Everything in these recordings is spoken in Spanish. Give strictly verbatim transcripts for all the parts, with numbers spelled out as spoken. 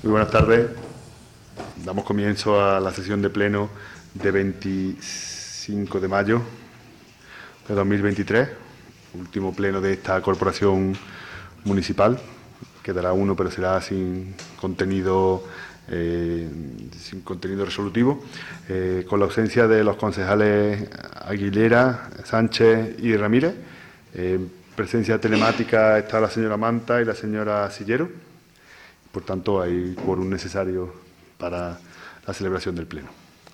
Muy buenas tardes. Damos comienzo a la sesión de pleno de veinticinco de mayo de dos mil veintitrés, último pleno de esta corporación municipal. Quedará uno, pero será sin contenido, eh, sin contenido resolutivo, eh, con la ausencia de los concejales Aguilera, Sánchez y Ramírez. Eh, presencia telemática está la señora Manta y la señora Sillero. Por tanto, hay quórum necesario para la celebración del pleno.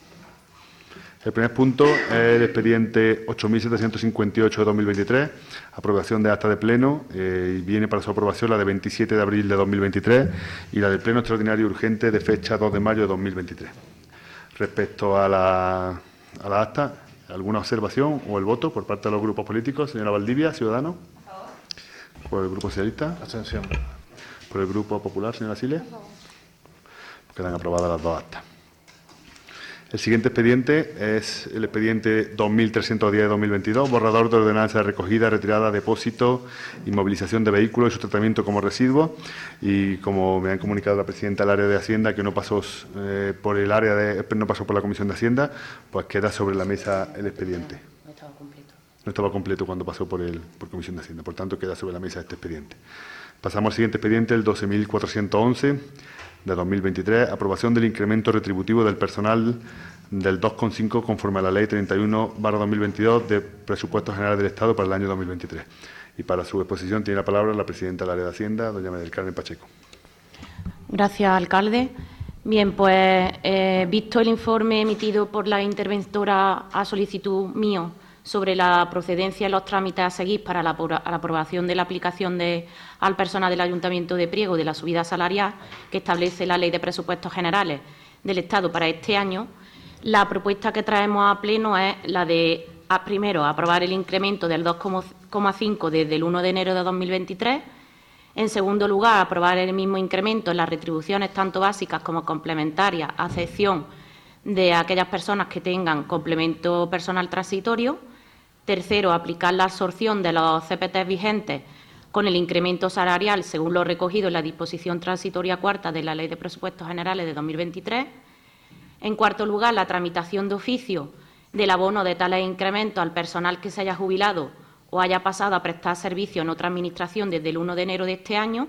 El primer punto es el expediente ocho mil setecientos cincuenta y ocho de dos mil veintitrés, aprobación de acta de pleno, eh, y viene para su aprobación la de veintisiete de abril de dos mil veintitrés y la del pleno extraordinario urgente de fecha dos de mayo de dos mil veintitrés. Respecto a la, a la acta, ¿alguna observación o el voto por parte de los grupos políticos? Señora Valdivia, Ciudadanos. Por el Grupo Socialista. Abstención. Por el Grupo Popular, señora Siles. Quedan aprobadas las dos actas. El siguiente expediente es el expediente dos mil trescientos diez de dos mil veintidós, borrador de ordenanza de recogida, retirada, depósito y movilización de vehículos y su tratamiento como residuos. Y como me han comunicado la presidenta del área de Hacienda, que no pasó eh, por el área de, no pasó por la Comisión de Hacienda, pues queda sobre la mesa el expediente. No estaba completo. No estaba completo cuando pasó por el por Comisión de Hacienda, por tanto queda sobre la mesa este expediente. Pasamos al siguiente expediente, el doce mil cuatrocientos once de dos mil veintitrés, aprobación del incremento retributivo del personal del dos coma cinco conforme a la Ley treinta y uno barra dos mil veintidós de Presupuestos Generales del Estado para el año dos mil veintitrés. Y para su exposición tiene la palabra la presidenta del área de Hacienda, doña María del Carmen Pacheco. Gracias, alcalde. Bien, pues eh, visto el informe emitido por la interventora a solicitud mío sobre la procedencia y los trámites a seguir para la, la aprobación de la aplicación de, al personal del Ayuntamiento de Priego de la subida salarial que establece la Ley de Presupuestos Generales del Estado para este año, la propuesta que traemos a pleno es la de, a, primero, aprobar el incremento del dos coma cinco desde el uno de enero de dos mil veintitrés. En segundo lugar, aprobar el mismo incremento en las retribuciones tanto básicas como complementarias, a excepción de aquellas personas que tengan complemento personal transitorio. Tercero, aplicar la absorción de los C P T vigentes con el incremento salarial según lo recogido en la disposición transitoria cuarta de la Ley de Presupuestos Generales de dos mil veintitrés. En cuarto lugar, la tramitación de oficio del abono de tales incrementos al personal que se haya jubilado o haya pasado a prestar servicio en otra administración desde el uno de enero de este año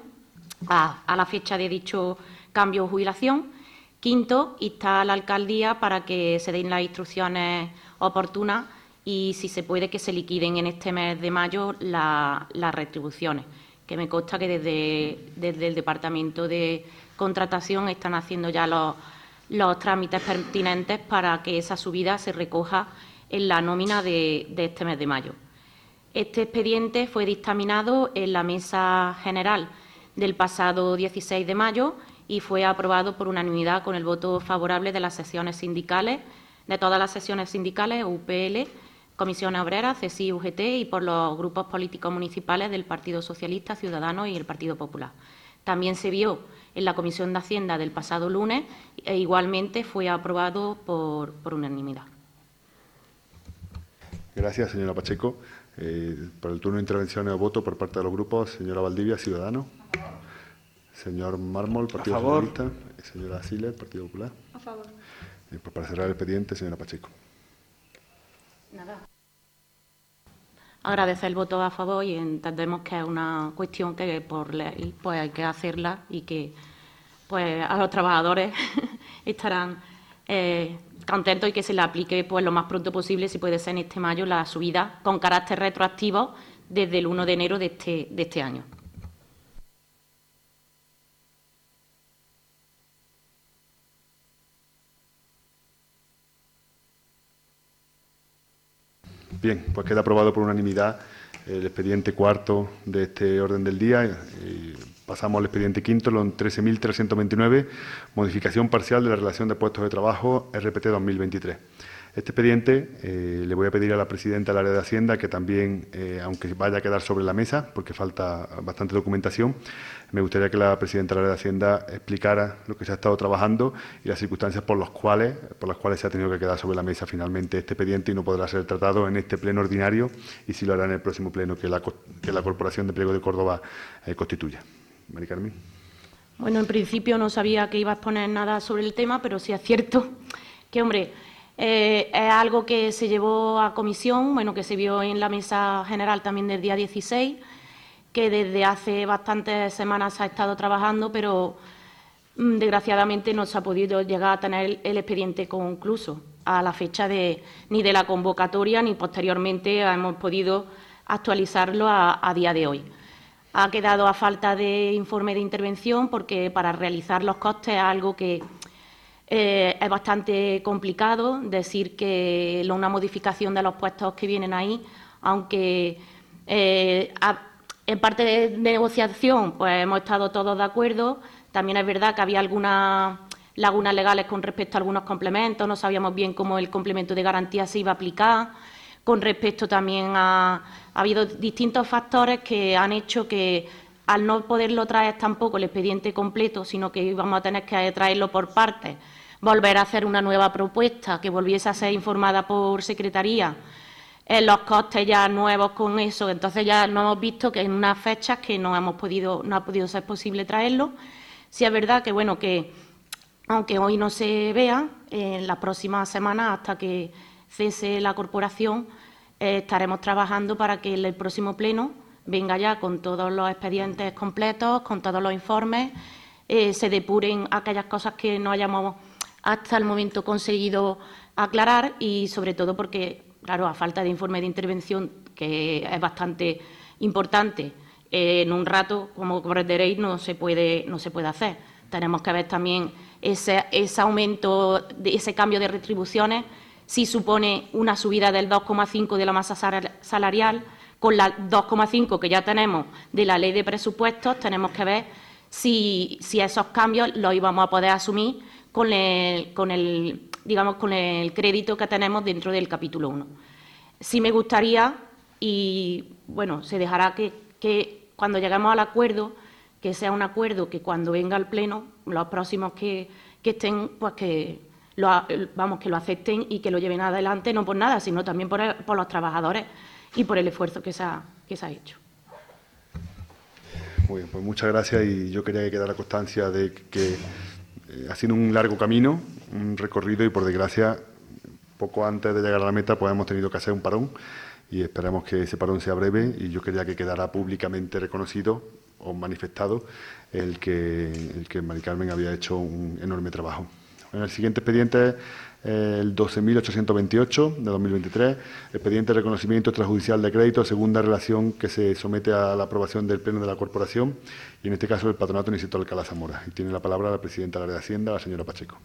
a, a la fecha de dicho cambio o jubilación. Quinto, instar a la alcaldía para que se den las instrucciones oportunas y, si se puede, que se liquiden en este mes de mayo la, las retribuciones, que me consta que desde, desde el Departamento de Contratación están haciendo ya los, los trámites pertinentes para que esa subida se recoja en la nómina de, de este mes de mayo. Este expediente fue dictaminado en la Mesa General del pasado dieciséis de mayo y fue aprobado por unanimidad con el voto favorable de las secciones sindicales, de todas las secciones sindicales, U P L, Comisiones Obreras, C S I, U G T y por los grupos políticos municipales del Partido Socialista, Ciudadanos y el Partido Popular. También se vio en la Comisión de Hacienda del pasado lunes e igualmente fue aprobado por, por unanimidad. Gracias, señora Pacheco. Eh, por el turno de intervención y voto por parte de los grupos, señora Valdivia, Ciudadanos. Señor Mármol, Partido Socialista. Señora Siles, Partido Popular. A favor. Eh, pues para cerrar el expediente, señora Pacheco. Nada. Agradecer el voto a favor y entendemos que es una cuestión que por ley pues hay que hacerla y que pues a los trabajadores estarán eh, contentos y que se le aplique pues lo más pronto posible, si puede ser en este mayo, la subida con carácter retroactivo desde el uno de enero de este, de este año. Bien, pues queda aprobado por unanimidad el expediente cuarto de este orden del día. Eh, pasamos al expediente quinto, los trece mil trescientos veintinueve, modificación parcial de la relación de puestos de trabajo R P T dos mil veintitrés. Este expediente eh, le voy a pedir a la presidenta del área de Hacienda que también, eh, aunque vaya a quedar sobre la mesa, porque falta bastante documentación, me gustaría que la presidenta del área de Hacienda explicara lo que se ha estado trabajando y las circunstancias por, los cuales, por las cuales se ha tenido que quedar sobre la mesa finalmente este expediente y no podrá ser tratado en este pleno ordinario y sí lo hará en el próximo pleno que la, que la Corporación de Pliego de Córdoba eh, constituya. Mari Carmen. Bueno, en principio no sabía que iba a exponer nada sobre el tema, pero sí es cierto que, hombre, eh, es algo que se llevó a comisión, bueno, que se vio en la mesa general también del día dieciséis, que desde hace bastantes semanas se ha estado trabajando, pero mm, desgraciadamente no se ha podido llegar a tener el expediente concluso a la fecha de, ni de la convocatoria ni posteriormente hemos podido actualizarlo a, a día de hoy. Ha quedado a falta de informe de intervención porque para realizar los costes es algo que eh, es bastante complicado. Decir que una modificación de los puestos que vienen ahí, aunque eh, a, en parte de negociación pues hemos estado todos de acuerdo, también es verdad que había algunas lagunas legales con respecto a algunos complementos, no sabíamos bien cómo el complemento de garantía se iba a aplicar. Con respecto también a... Ha habido distintos factores que han hecho que, al no poderlo traer tampoco el expediente completo, sino que íbamos a tener que traerlo por partes, volver a hacer una nueva propuesta que volviese a ser informada por Secretaría, en los costes ya nuevos con eso. Entonces ya no hemos visto que en unas fechas que no hemos podido, no ha podido ser posible traerlo. Sí es verdad que, bueno, que aunque hoy no se vea, en las próximas semanas, hasta que cese la corporación, eh, estaremos trabajando para que el próximo pleno venga ya con todos los expedientes completos, con todos los informes, eh, se depuren aquellas cosas que no hayamos hasta el momento conseguido aclarar y, sobre todo, porque, claro, a falta de informe de intervención, que es bastante importante, eh, en un rato, como comprenderéis, no se puede, no se puede hacer. Tenemos que ver también ese, ese aumento, de, ese cambio de retribuciones, si supone una subida del dos coma cinco de la masa salarial, con la dos coma cinco que ya tenemos de la Ley de Presupuestos, tenemos que ver si, si esos cambios los íbamos a poder asumir con el, con el, digamos, con el crédito que tenemos dentro del capítulo uno. Sí me gustaría, y bueno, se dejará que, que cuando lleguemos al acuerdo, que sea un acuerdo que cuando venga al Pleno, los próximos que, que estén, pues que lo, vamos, que lo acepten y que lo lleven adelante, no por nada, sino también por, el, por los trabajadores y por el esfuerzo que se ha, que se ha hecho. Muy bien, pues muchas gracias, y yo quería que quedara constancia de que eh, ha sido un largo camino, un recorrido, y por desgracia, poco antes de llegar a la meta, pues hemos tenido que hacer un parón, y esperamos que ese parón sea breve, y yo quería que quedara públicamente reconocido o manifestado el que, el que Mari Carmen había hecho un enorme trabajo. En el siguiente expediente, eh, el doce mil ochocientos veintiocho de dos mil veintitrés, expediente de reconocimiento extrajudicial de crédito, segunda relación que se somete a la aprobación del Pleno de la Corporación, y en este caso el Patronato del Instituto Alcalá Zamora. Y tiene la palabra la presidenta de la Área de Hacienda, la señora Pacheco.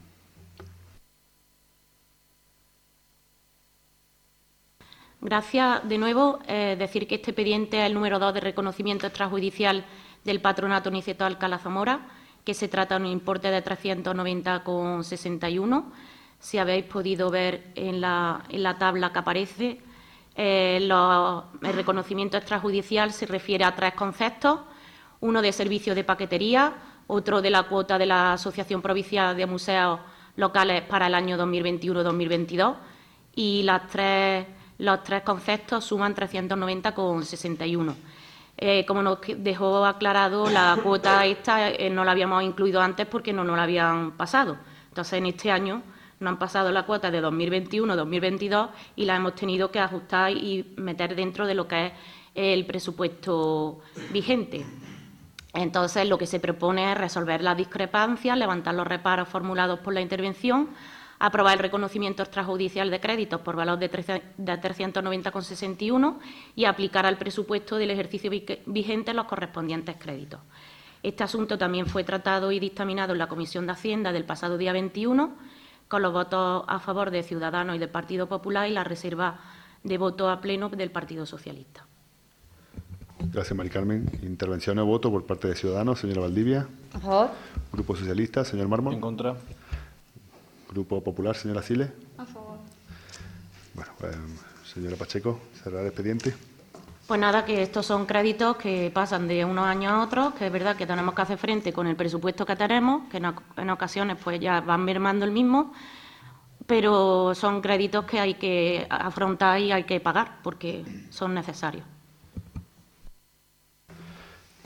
Gracias. De nuevo, eh, decir que este expediente es el número dos de reconocimiento extrajudicial del Patronato Niceto Alcalá Zamora, que se trata de un importe de trescientos noventa coma sesenta y uno. Si habéis podido ver en la, en la tabla que aparece, eh, lo, el reconocimiento extrajudicial se refiere a tres conceptos: uno de servicio de paquetería, otro de la cuota de la Asociación Provincial de Museos Locales para el año dos mil veintiuno dos mil veintidós, y las tres, los tres conceptos suman trescientos noventa coma sesenta y uno. Eh, como nos dejó aclarado, la cuota esta eh, no la habíamos incluido antes porque no nos la habían pasado. Entonces, en este año nos han pasado la cuota de dos mil veintiuno dos mil veintidós y la hemos tenido que ajustar y meter dentro de lo que es el presupuesto vigente. Entonces, lo que se propone es resolver las discrepancias, levantar los reparos formulados por la intervención, aprobar el reconocimiento extrajudicial de créditos por valor de trescientos noventa coma sesenta y uno y aplicar al presupuesto del ejercicio vigente los correspondientes créditos. Este asunto también fue tratado y dictaminado en la Comisión de Hacienda del pasado día veintiuno, con los votos a favor de Ciudadanos y del Partido Popular y la reserva de voto a pleno del Partido Socialista. Gracias, Mari Carmen. Intervención o voto por parte de Ciudadanos, señora Valdivia. A favor. Grupo Socialista, señor Mármol. En contra. Grupo Popular, señora Siles. A favor. Bueno, pues, señora Pacheco, cerrar el expediente. Pues nada, que estos son créditos que pasan de unos años a otros, que es verdad que tenemos que hacer frente con el presupuesto que tenemos, que en, en ocasiones pues ya van mermando el mismo, pero son créditos que hay que afrontar y hay que pagar porque son necesarios.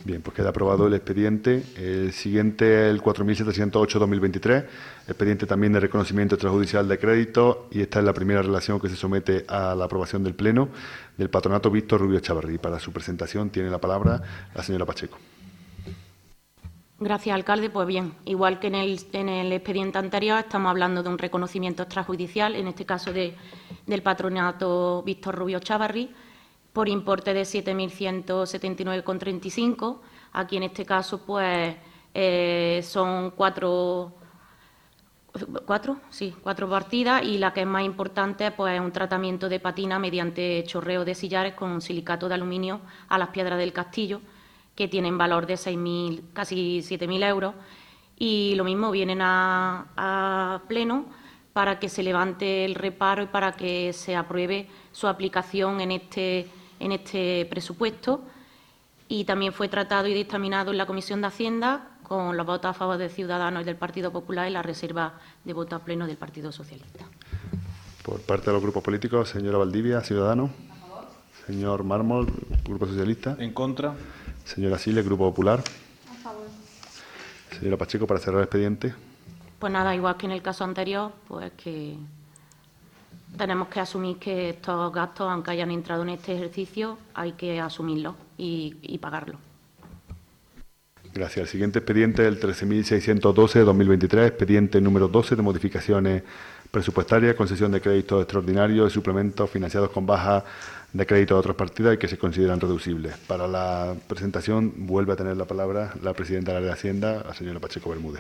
Bien, pues queda aprobado el expediente. El siguiente es el cuatro mil setecientos ocho barra dos mil veintitrés, expediente también de reconocimiento extrajudicial de crédito, y esta es la primera relación que se somete a la aprobación del Pleno del Patronato Víctor Rubio Chavarri. Para su presentación tiene la palabra la señora Pacheco. Gracias, alcalde. Pues bien, igual que en el, en el expediente anterior, estamos hablando de un reconocimiento extrajudicial, en este caso de, del Patronato Víctor Rubio Chavarri, por importe de siete mil ciento setenta y nueve coma treinta y cinco. Aquí, en este caso, pues eh, son cuatro, cuatro, sí, cuatro partidas, y la que es más importante pues, es un tratamiento de patina mediante chorreo de sillares con silicato de aluminio a las piedras del castillo, que tienen valor de seis mil, casi siete mil euros, y lo mismo vienen a, a pleno para que se levante el reparo y para que se apruebe su aplicación en este, en este presupuesto. Y también fue tratado y dictaminado en la Comisión de Hacienda con los votos a favor de Ciudadanos y del Partido Popular y la reserva de voto a pleno del Partido Socialista. Por parte de los grupos políticos, señora Valdivia, Ciudadanos. A favor. Señor Mármol, Grupo Socialista. En contra. Señora Siles, Grupo Popular. A favor. Señora Pacheco, para cerrar el expediente. Pues nada, igual que en el caso anterior, pues que tenemos que asumir que estos gastos, aunque hayan entrado en este ejercicio, hay que asumirlos y, y pagarlos. Gracias. El siguiente expediente es el trece mil seiscientos doce de dos mil veintitrés, expediente número doce de modificaciones presupuestarias, concesión de créditos extraordinarios y suplementos financiados con baja de crédito de otras partidas y que se consideran reducibles. Para la presentación vuelve a tener la palabra la presidenta de la Hacienda, la señora Pacheco Bermúdez.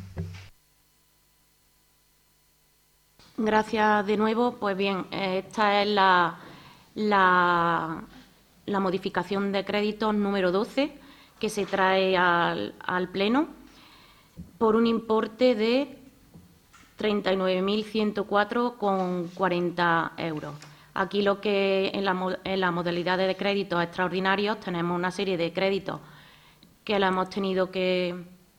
Gracias de nuevo. Pues bien, esta es la, la, la modificación de créditos número doce que se trae al, al Pleno por un importe de treinta y nueve mil ciento cuatro coma cuarenta euros. Aquí lo que en la, en la modalidad de créditos extraordinarios tenemos una serie de créditos que la hemos tenido que,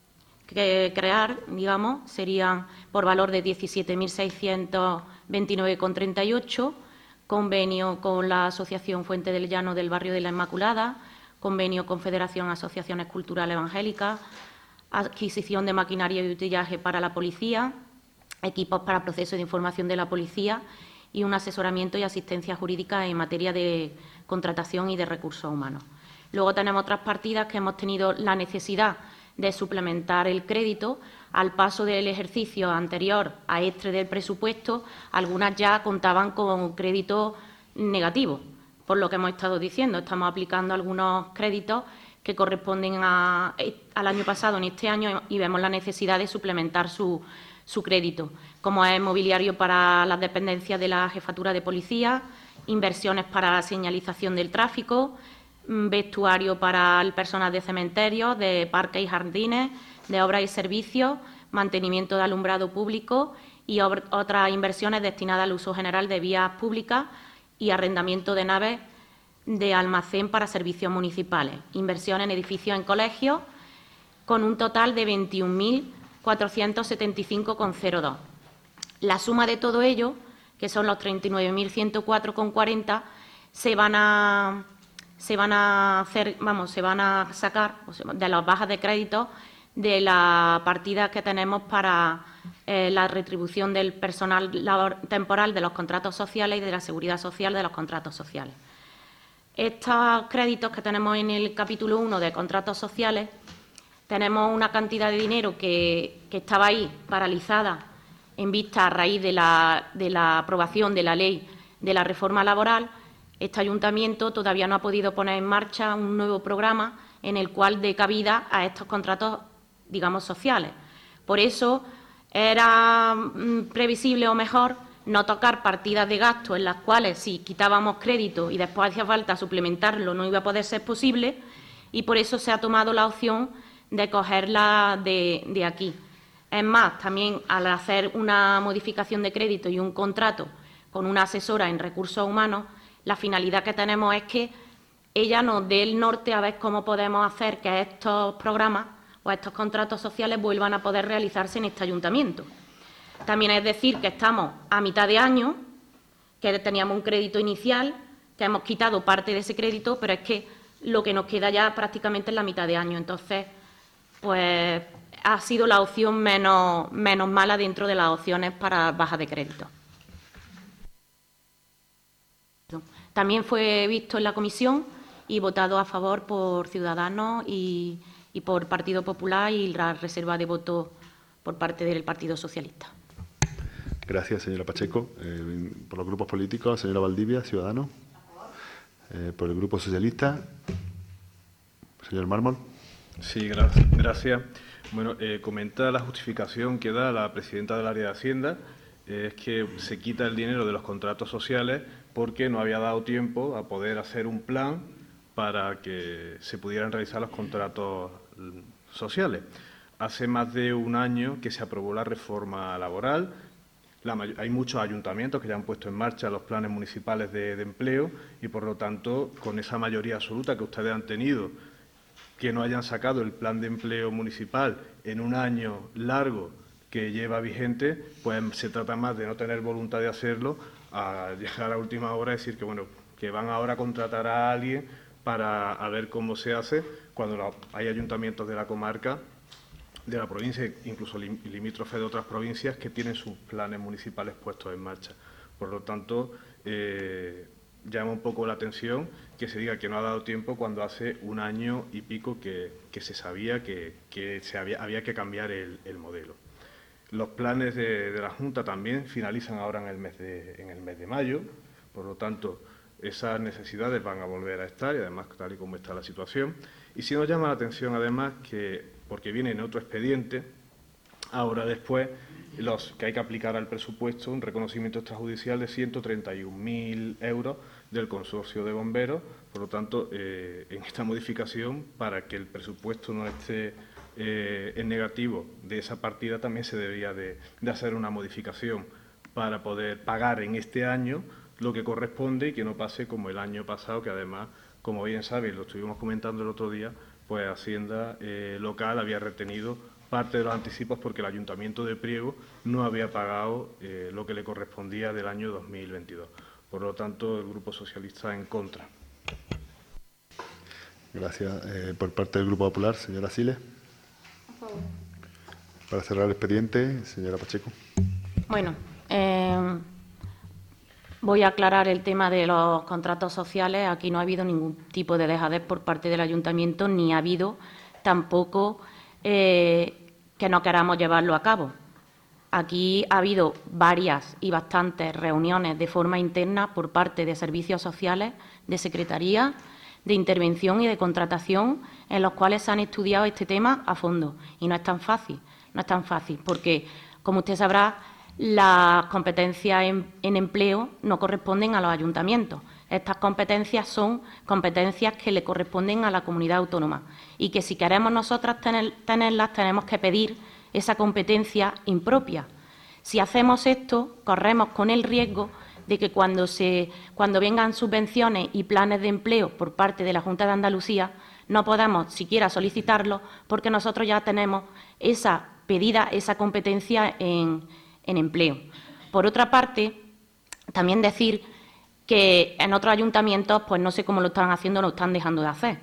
que crear, digamos, serían por valor de diecisiete mil seiscientos veintinueve coma treinta y ocho, convenio con la Asociación Fuente del Llano del Barrio de la Inmaculada, convenio con Federación Asociaciones Culturales Evangélicas, adquisición de maquinaria y utillaje para la policía, equipos para procesos de información de la policía y un asesoramiento y asistencia jurídica en materia de contratación y de recursos humanos. Luego tenemos otras partidas que hemos tenido la necesidad de suplementar el crédito. Al paso del ejercicio anterior a este del presupuesto, algunas ya contaban con crédito negativo, por lo que hemos estado diciendo. Estamos aplicando algunos créditos que corresponden a, al año pasado en este año y vemos la necesidad de suplementar su, su crédito, como es mobiliario para las dependencias de la Jefatura de Policía, inversiones para la señalización del tráfico, vestuario para el personal de cementerios, de parques y jardines, de obras y servicios, mantenimiento de alumbrado público y otras inversiones destinadas al uso general de vías públicas y arrendamiento de naves de almacén para servicios municipales, inversión en edificios en colegios, con un total de veintiún mil cuatrocientos setenta y cinco coma cero dos. La suma de todo ello, que son los treinta y nueve mil ciento cuatro coma cuarenta, se van a se van a hacer, vamos, se van a sacar de las bajas de crédito de la partida que tenemos para eh, la retribución del personal labor, temporal de los contratos sociales y de la seguridad social de los contratos sociales. Estos créditos que tenemos en el capítulo uno de contratos sociales, tenemos una cantidad de dinero que, que estaba ahí paralizada en vista a raíz de la, de la aprobación de la ley de la reforma laboral. Este ayuntamiento todavía no ha podido poner en marcha un nuevo programa en el cual dé cabida a estos contratos, digamos, sociales. Por eso era mm, previsible o mejor no tocar partidas de gasto en las cuales si quitábamos crédito y después hacía falta suplementarlo no iba a poder ser posible, y por eso se ha tomado la opción de cogerla de, de aquí. Es más, también al hacer una modificación de crédito y un contrato con una asesora en recursos humanos, la finalidad que tenemos es que ella nos dé el norte a ver cómo podemos hacer que estos programas o estos contratos sociales vuelvan a poder realizarse en este ayuntamiento. También es decir que estamos a mitad de año, que teníamos un crédito inicial, que hemos quitado parte de ese crédito, pero es que lo que nos queda ya prácticamente en la mitad de año. Entonces, pues ha sido la opción menos, menos mala dentro de las opciones para baja de crédito. También fue visto en la comisión y votado a favor por Ciudadanos y, y por Partido Popular y la reserva de voto por parte del Partido Socialista. Gracias, señora Pacheco. Eh, por los grupos políticos, señora Valdivia, Ciudadanos. Eh, por el Grupo Socialista, señor Mármol. Sí, gracias. gracias. Bueno, eh, comenta la justificación que da la presidenta del área de Hacienda, eh, es que se quita el dinero de los contratos sociales porque no había dado tiempo a poder hacer un plan para que se pudieran realizar los contratos sociales. Hace más de un año que se aprobó la reforma laboral. La hay muchos ayuntamientos que ya han puesto en marcha los planes municipales de, de empleo y, por lo tanto, con esa mayoría absoluta que ustedes han tenido, que no hayan sacado el plan de empleo municipal en un año largo que lleva vigente, pues se trata más de no tener voluntad de hacerlo, a llegar a última hora y decir que, bueno, que van ahora a contratar a alguien para a ver cómo se hace, cuando la, hay ayuntamientos de la comarca, de la provincia, incluso limítrofe de otras provincias, que tienen sus planes municipales puestos en marcha. Por lo tanto, eh, llama un poco la atención que se diga que no ha dado tiempo cuando hace un año y pico que, que se sabía que, que se había, había que cambiar el, el modelo. Los planes de, de la Junta también finalizan ahora en el, mes de, en el mes de mayo, por lo tanto, esas necesidades van a volver a estar y, además, tal y como está la situación. Y sí nos llama la atención, además, que, porque viene en otro expediente, ahora después, los que hay que aplicar al presupuesto, un reconocimiento extrajudicial de ciento treinta y un mil euros del consorcio de bomberos. Por lo tanto, eh, en esta modificación, para que el presupuesto no esté eh, en negativo de esa partida, también se debería de, de hacer una modificación para poder pagar en este año lo que corresponde y que no pase como el año pasado, que además, como bien saben, lo estuvimos comentando el otro día, pues Hacienda eh, local había retenido parte de los anticipos porque el Ayuntamiento de Priego no había pagado eh, lo que le correspondía del año dos mil veintidós. Por lo tanto, el Grupo Socialista en contra. Gracias. Eh, por parte del Grupo Popular, señora Siles. Para cerrar el expediente, señora Pacheco. Bueno, eh, voy a aclarar el tema de los contratos sociales. Aquí no ha habido ningún tipo de dejadez por parte del Ayuntamiento, ni ha habido tampoco eh, que no queramos llevarlo a cabo. Aquí ha habido varias y bastantes reuniones de forma interna por parte de servicios sociales, de secretaría, de intervención y de contratación, en los cuales se han estudiado este tema a fondo. Y no es tan fácil, no es tan fácil, porque, como usted sabrá, las competencias en, en empleo no corresponden a los ayuntamientos. Estas competencias son competencias que le corresponden a la comunidad autónoma y que, si queremos nosotras tener, tenerlas, tenemos que pedir esa competencia impropia. Si hacemos esto, corremos con el riesgo de que cuando, se, cuando vengan subvenciones y planes de empleo por parte de la Junta de Andalucía, no podamos siquiera solicitarlo porque nosotros ya tenemos esa pedida, esa competencia en, en empleo. Por otra parte, también decir que en otros ayuntamientos, pues no sé cómo lo están haciendo, lo están dejando de hacer.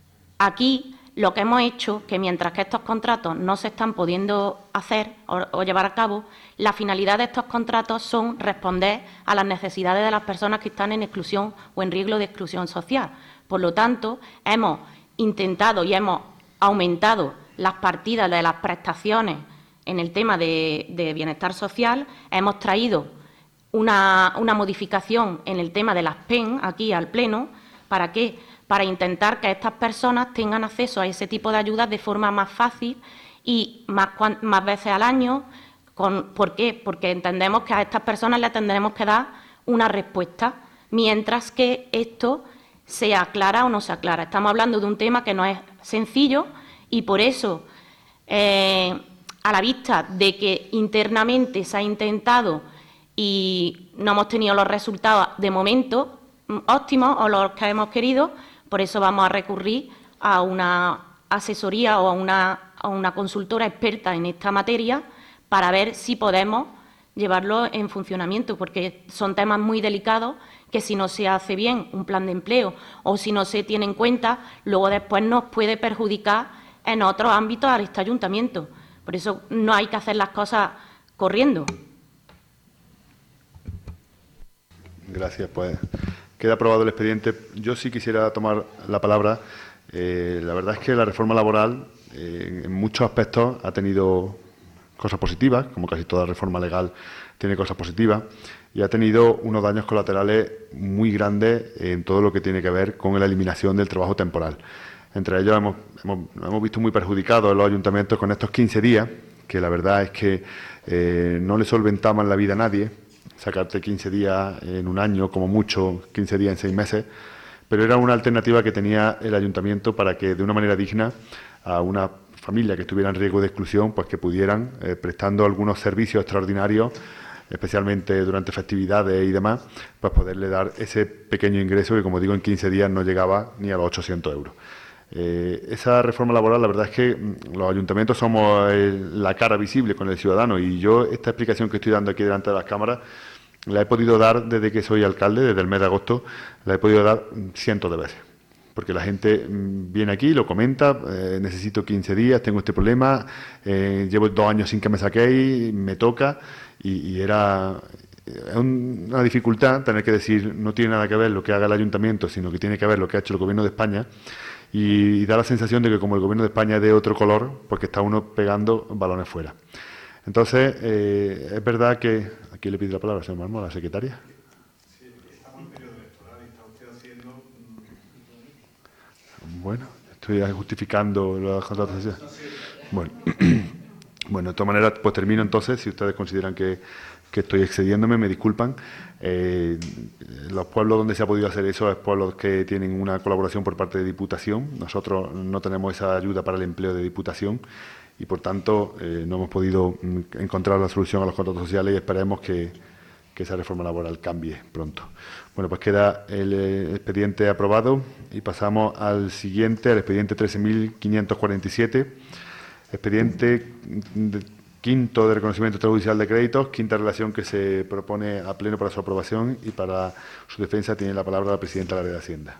Aquí lo que hemos hecho, que mientras que estos contratos no se están pudiendo hacer o, o llevar a cabo, la finalidad de estos contratos son responder a las necesidades de las personas que están en exclusión o en riesgo de exclusión social. Por lo tanto, hemos intentado y hemos aumentado las partidas de las prestaciones en el tema de, de bienestar social. Hemos traído una, una modificación en el tema de las P E N aquí al Pleno. ¿Para qué? Para intentar que estas personas tengan acceso a ese tipo de ayudas de forma más fácil y más, más veces al año. Con, ¿Por qué? Porque entendemos que a estas personas les tendremos que dar una respuesta, mientras que esto se aclara o no se aclara. Estamos hablando de un tema que no es sencillo y, por eso, eh, a la vista de que internamente se ha intentado y no hemos tenido los resultados de momento óptimos o los que hemos querido, por eso vamos a recurrir a una asesoría o a una, a una consultora experta en esta materia para ver si podemos llevarlo en funcionamiento, porque son temas muy delicados que si no se hace bien un plan de empleo o si no se tiene en cuenta, luego después nos puede perjudicar en otros ámbitos a este ayuntamiento. Por eso no hay que hacer las cosas corriendo. Gracias, pues queda aprobado el expediente. Yo sí quisiera tomar la palabra. Eh, la verdad es que la reforma laboral eh, en muchos aspectos ha tenido cosas positivas, como casi toda reforma legal tiene cosas positivas, y ha tenido unos daños colaterales muy grandes en todo lo que tiene que ver con la eliminación del trabajo temporal. Entre ellos hemos, hemos, hemos visto muy perjudicados en los ayuntamientos con estos quince días, que la verdad es que eh, no le solventaban la vida a nadie, sacarte quince días en un año, como mucho, quince días en seis meses, pero era una alternativa que tenía el ayuntamiento para que de una manera digna a una familia que estuviera en riesgo de exclusión, pues que pudieran, eh, prestando algunos servicios extraordinarios, especialmente durante festividades y demás, pues poderle dar ese pequeño ingreso que, como digo, en quince días no llegaba ni a los ochocientos euros. Eh, esa reforma laboral, la verdad es que los ayuntamientos somos el, la cara visible con el ciudadano, y yo esta explicación que estoy dando aquí delante de las cámaras la he podido dar desde que soy alcalde, desde el mes de agosto, la he podido dar cientos de veces. Porque la gente viene aquí, lo comenta, eh, necesito quince días, tengo este problema, eh, llevo dos años sin que me saquéis, me toca, y, y era es un, una dificultad tener que decir, no tiene nada que ver lo que haga el ayuntamiento, sino que tiene que ver lo que ha hecho el Gobierno de España, y, y da la sensación de que como el Gobierno de España es de otro color, porque está uno pegando balones fuera. Entonces, eh, es verdad que... ¿A quién le pide la palabra, señor Marmol? ¿A la secretaria? Bueno, estoy justificando las contrataciones. Bueno, bueno, de todas maneras, pues termino entonces. Si ustedes consideran que, que estoy excediéndome, me disculpan. Eh, los pueblos donde se ha podido hacer eso es pueblos que tienen una colaboración por parte de Diputación. Nosotros no tenemos esa ayuda para el empleo de Diputación y, por tanto, eh, no hemos podido encontrar la solución a los contratos sociales, y esperemos que, que esa reforma laboral cambie pronto. Bueno, pues queda el expediente aprobado y pasamos al siguiente, al expediente trece mil quinientos cuarenta y siete, expediente de, quinto de reconocimiento extrajudicial de créditos, quinta relación que se propone a pleno para su aprobación, y para su defensa tiene la palabra la presidenta del área de Hacienda.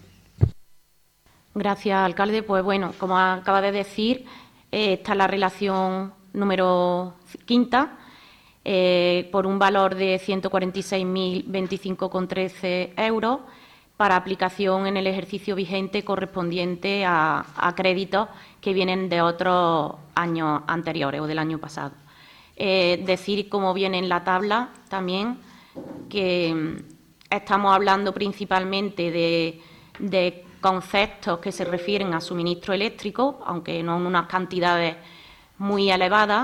Gracias, alcalde. Pues bueno, como acaba de decir, eh, está la relación número quinta, Eh, por un valor de ciento cuarenta y seis mil veinticinco coma trece euros para aplicación en el ejercicio vigente correspondiente a, a créditos que vienen de otros años anteriores o del año pasado. Eh, decir, como viene en la tabla también, que estamos hablando principalmente de, de conceptos que se refieren a suministro eléctrico, aunque no en unas cantidades muy elevadas,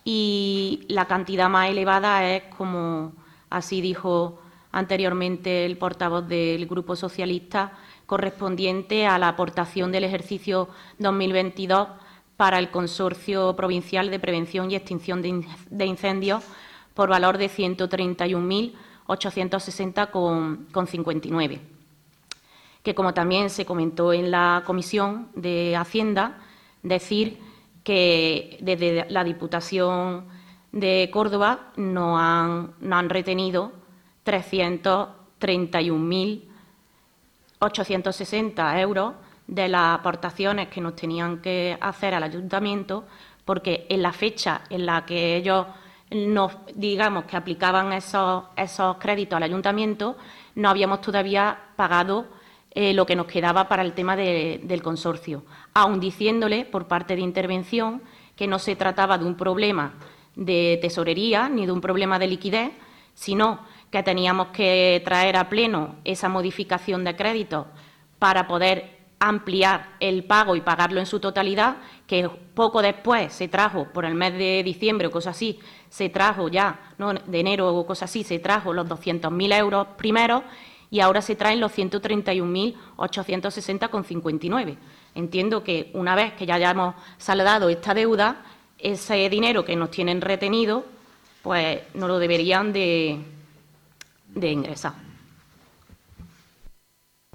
y la cantidad más elevada es, como así dijo anteriormente el portavoz del Grupo Socialista, correspondiente a la aportación del ejercicio dos mil veintidós para el Consorcio Provincial de Prevención y Extinción de Incendios por valor de ciento treinta y un mil ochocientos sesenta coma cincuenta y nueve, que, como también se comentó en la Comisión de Hacienda, decir que desde la Diputación de Córdoba nos han, nos han retenido trescientos treinta y un mil ochocientos sesenta euros de las aportaciones que nos tenían que hacer al ayuntamiento, porque en la fecha en la que ellos nos, digamos, que aplicaban esos, esos créditos al ayuntamiento, no habíamos todavía pagado Eh, lo que nos quedaba para el tema de, del consorcio, aun diciéndole por parte de intervención que no se trataba de un problema de tesorería ni de un problema de liquidez, sino que teníamos que traer a pleno esa modificación de créditos para poder ampliar el pago y pagarlo en su totalidad, que poco después se trajo, por el mes de diciembre o cosas así, se trajo ya, ¿no?, de enero o cosas así, se trajo los doscientos mil euros primeros, y ahora se traen los ciento treinta y un mil ochocientos sesenta coma cincuenta y nueve. Entiendo que una vez que ya hayamos saldado esta deuda, ese dinero que nos tienen retenido, pues no lo deberían de, de ingresar.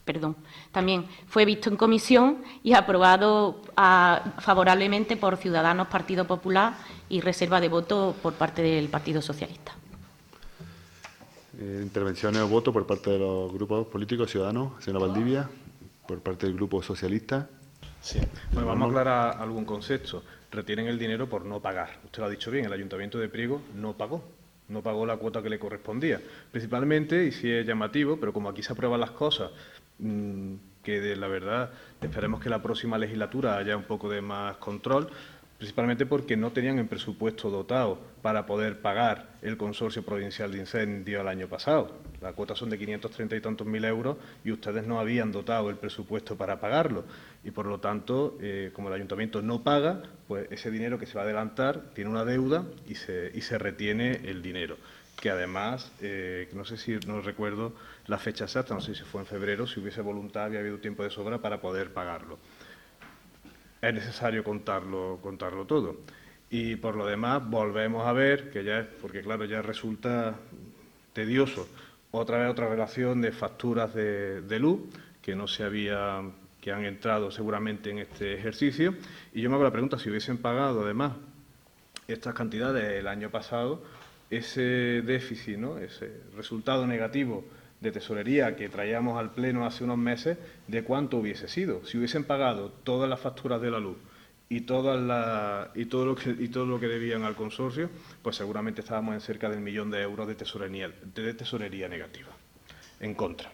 perdón, también fue visto en comisión y aprobado a, favorablemente por Ciudadanos, Partido Popular y reserva de voto por parte del Partido Socialista. Eh, intervenciones o voto por parte de los grupos políticos. Ciudadanos, señora Valdivia, por parte del Grupo Socialista. Sí. Bueno, vamos a aclarar algún concepto. Retienen el dinero por no pagar. Usted lo ha dicho bien, el Ayuntamiento de Priego no pagó. No pagó la cuota que le correspondía. Principalmente, y sí es llamativo, pero como aquí se aprueban las cosas, mmm, que de la verdad esperemos que la próxima legislatura haya un poco de más control, principalmente porque no tenían el presupuesto dotado para poder pagar el Consorcio Provincial de Incendios el año pasado. Las cuotas son de quinientos treinta y tantos mil euros y ustedes no habían dotado el presupuesto para pagarlo. Y, por lo tanto, eh, como el Ayuntamiento no paga, pues ese dinero que se va a adelantar tiene una deuda y se, y se retiene el dinero. Que, además, eh, no sé si, no recuerdo la fecha exacta, no sé si fue en febrero, si hubiese voluntad, había habido tiempo de sobra para poder pagarlo. Es necesario contarlo, contarlo todo. Y, por lo demás, volvemos a ver, que ya es, porque claro, ya resulta tedioso, otra vez otra relación de facturas de, de luz, que no se había, que han entrado seguramente en este ejercicio. Y yo me hago la pregunta, si hubiesen pagado, además, estas cantidades el año pasado, ese déficit, ¿no?, ese resultado negativo de tesorería que traíamos al Pleno hace unos meses, ¿de cuánto hubiese sido? Si hubiesen pagado todas las facturas de la luz y, todas las, y, todo lo que, y todo lo que debían al consorcio, pues seguramente estábamos en cerca del millón de euros de tesorería, de tesorería negativa. En contra.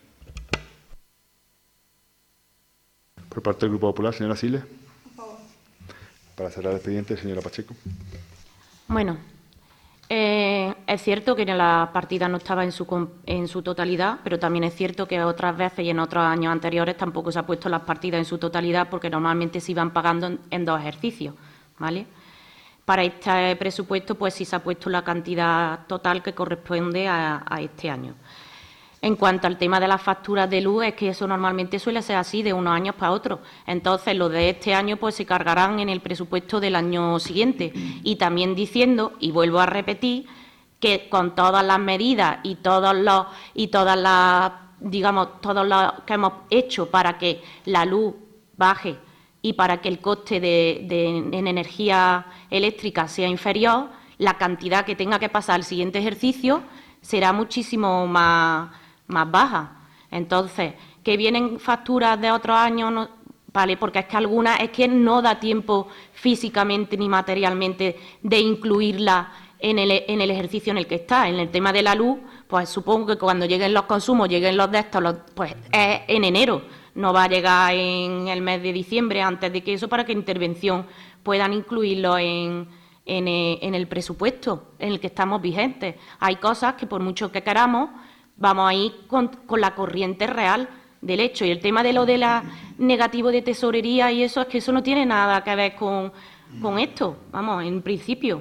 Por parte del Grupo Popular, señora Siles. Por favor. Para cerrar el expediente, señora Pacheco. Bueno. Eh, es cierto que la partida no estaba en su, en su totalidad, pero también es cierto que otras veces y en otros años anteriores tampoco se ha puesto las partidas en su totalidad porque normalmente se iban pagando en, en dos ejercicios, ¿vale? Para este presupuesto, pues sí se ha puesto la cantidad total que corresponde a, a este año. En cuanto al tema de las facturas de luz, es que eso normalmente suele ser así de unos años para otros. Entonces, los de este año pues se cargarán en el presupuesto del año siguiente. Y también diciendo, y vuelvo a repetir, que con todas las medidas y todos los y todas las, digamos, todo lo que hemos hecho para que la luz baje y para que el coste de, de, en energía eléctrica sea inferior, la cantidad que tenga que pasar al siguiente ejercicio será muchísimo más, más baja. Entonces, que vienen facturas de otros años, no, vale, porque es que algunas es que no da tiempo físicamente ni materialmente de incluirla en el, en el ejercicio en el que está. En el tema de la luz, pues supongo que cuando lleguen los consumos, lleguen los de estos, los, pues es en enero, no va a llegar en el mes de diciembre antes de que eso, para que intervención puedan incluirlo en, en, en el presupuesto en el que estamos vigentes. Hay cosas que por mucho que queramos vamos a ir con, con la corriente real del hecho. Y el tema de lo de la negativo de tesorería y eso, es que eso no tiene nada que ver con, con esto, vamos, en principio.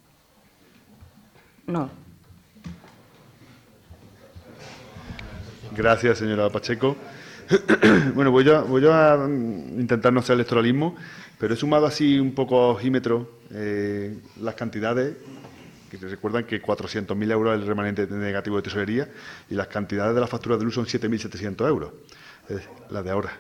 No. Gracias, señora Pacheco. Bueno, voy a, voy a intentar no hacer electoralismo, pero he sumado así un poco a ojímetro eh, las cantidades, que recuerdan que cuatrocientos mil euros es el remanente negativo de tesorería y las cantidades de las facturas de luz son siete mil setecientos euros, es las de ahora.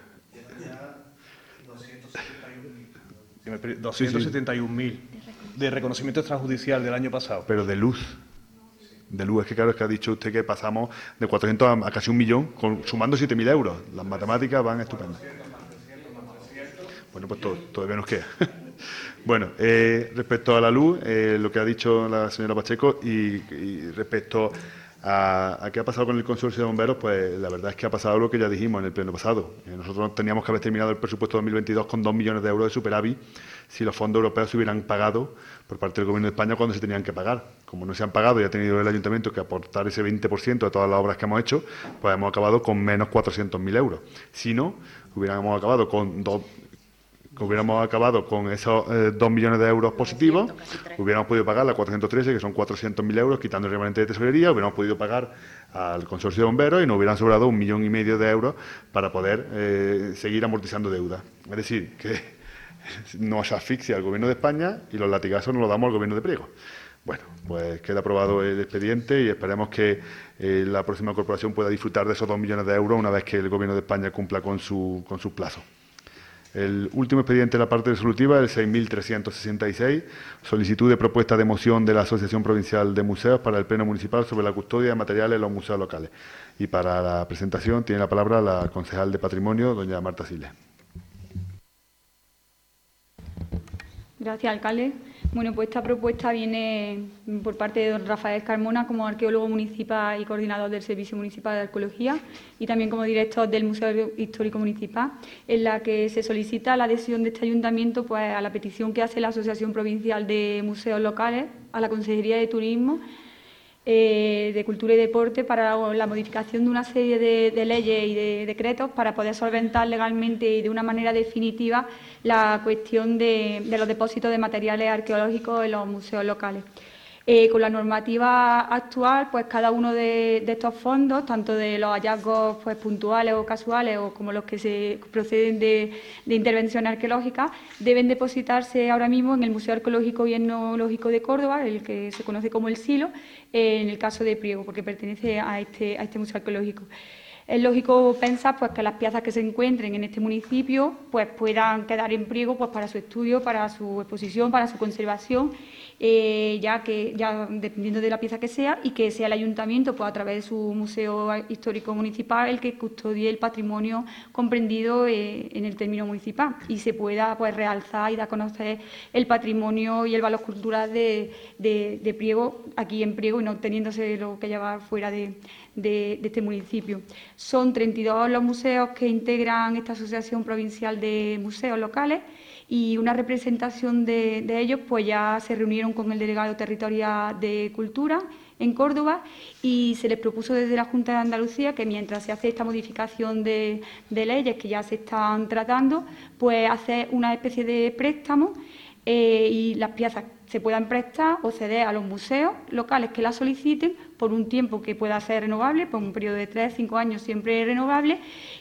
doscientos setenta y un mil de reconocimiento extrajudicial del año pasado. Pero de luz. De luz, es que claro, es que ha dicho usted que pasamos de cuatrocientos a, a casi un millón, con, sumando siete mil euros. Las matemáticas van estupendas. Bueno, pues todo, todavía nos queda. Bueno, eh, respecto a la luz, eh, lo que ha dicho la señora Pacheco y, y respecto a, a qué ha pasado con el consorcio de bomberos, pues la verdad es que ha pasado lo que ya dijimos en el pleno pasado. Eh, nosotros teníamos que haber terminado el presupuesto dos mil veintidós con dos millones de euros de superávit si los fondos europeos se hubieran pagado por parte del Gobierno de España cuando se tenían que pagar. Como no se han pagado y ha tenido el Ayuntamiento que aportar ese veinte por ciento de todas las obras que hemos hecho, pues hemos acabado con menos cuatrocientos mil euros. Si no, hubiéramos acabado con dos... que hubiéramos acabado con esos eh, dos millones de euros positivos, hubiéramos podido pagar la cuatrocientos trece, que son cuatrocientos mil euros, quitando el remanente de tesorería, hubiéramos podido pagar al consorcio de bomberos y nos hubieran sobrado un millón y medio de euros para poder eh, seguir amortizando deuda. Es decir, que nos asfixia el Gobierno de España y los latigazos nos los damos al Gobierno de Priego. Bueno, pues queda aprobado el expediente y esperemos que eh, la próxima corporación pueda disfrutar de esos dos millones de euros una vez que el Gobierno de España cumpla con su, con sus plazos. El último expediente de la parte resolutiva, el seis mil trescientos sesenta y seis, solicitud de propuesta de moción de la Asociación Provincial de Museos para el Pleno Municipal sobre la custodia de materiales en los museos locales. Y para la presentación tiene la palabra la concejal de Patrimonio, doña Marta Siles. Gracias, alcalde. Bueno, pues esta propuesta viene por parte de don Rafael Carmona como arqueólogo municipal y coordinador del Servicio Municipal de Arqueología y también como director del Museo Histórico Municipal, en la que se solicita la adhesión de este ayuntamiento pues, a la petición que hace la Asociación Provincial de Museos Locales a la Consejería de Turismo, eh, de Cultura y Deporte para la modificación de una serie de, de leyes y de decretos para poder solventar legalmente y de una manera definitiva la cuestión de, de los depósitos de materiales arqueológicos en los museos locales. Eh, con la normativa actual, pues cada uno de, de estos fondos, tanto de los hallazgos pues, puntuales o casuales o como los que se proceden de, de intervención arqueológica, deben depositarse ahora mismo en el Museo Arqueológico y Etnológico de Córdoba, el que se conoce como el Silo, eh, en el caso de Priego, porque pertenece a este, a este museo arqueológico. Es lógico pensar pues, que las piezas que se encuentren en este municipio pues, puedan quedar en Priego pues, para su estudio, para su exposición, para su conservación, eh, ya que ya dependiendo de la pieza que sea, y que sea el ayuntamiento pues, a través de su Museo Histórico Municipal el que custodie el patrimonio comprendido eh, en el término municipal y se pueda pues, realzar y dar a conocer el patrimonio y el valor cultural de, de, de Priego, aquí en Priego y no teniéndose lo que llevar fuera de, de, de este municipio. Son treinta y dos los museos que integran esta Asociación Provincial de Museos Locales y una representación de, de ellos pues ya se reunieron con el delegado territorial de Cultura en Córdoba y se les propuso desde la Junta de Andalucía que mientras se hace esta modificación de, de leyes que ya se están tratando, pues hacer una especie de préstamo eh, y las piezas se puedan prestar o ceder a los museos locales que las soliciten por un tiempo que pueda ser renovable, por un periodo de tres, cinco años siempre renovable,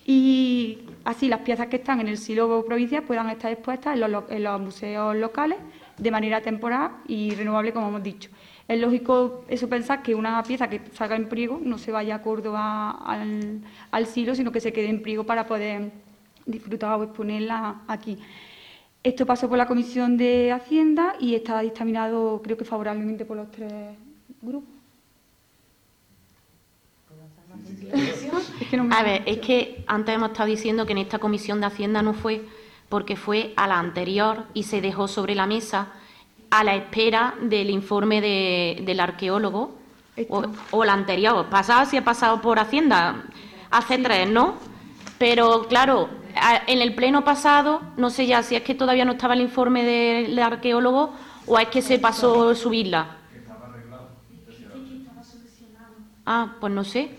y así las piezas que están en el silo provincial puedan estar expuestas en los, en los museos locales de manera temporal y renovable, como hemos dicho. Es lógico eso pensar que una pieza que salga en Priego no se vaya a Córdoba al, al silo, sino que se quede en Priego para poder disfrutar o exponerla aquí. Esto pasó por la Comisión de Hacienda y está dictaminado, creo que favorablemente por los tres grupos. Es que no me... A ver, es que antes hemos estado diciendo que en esta Comisión de Hacienda no fue porque fue a la anterior y se dejó sobre la mesa a la espera del informe de, del arqueólogo o, o la anterior. Pasado si ha pasado por Hacienda, hace sí. tres, ¿no? Pero claro, en el pleno pasado, no sé ya si es que todavía no estaba el informe del arqueólogo o es que se pasó subirla. Ah, pues no sé.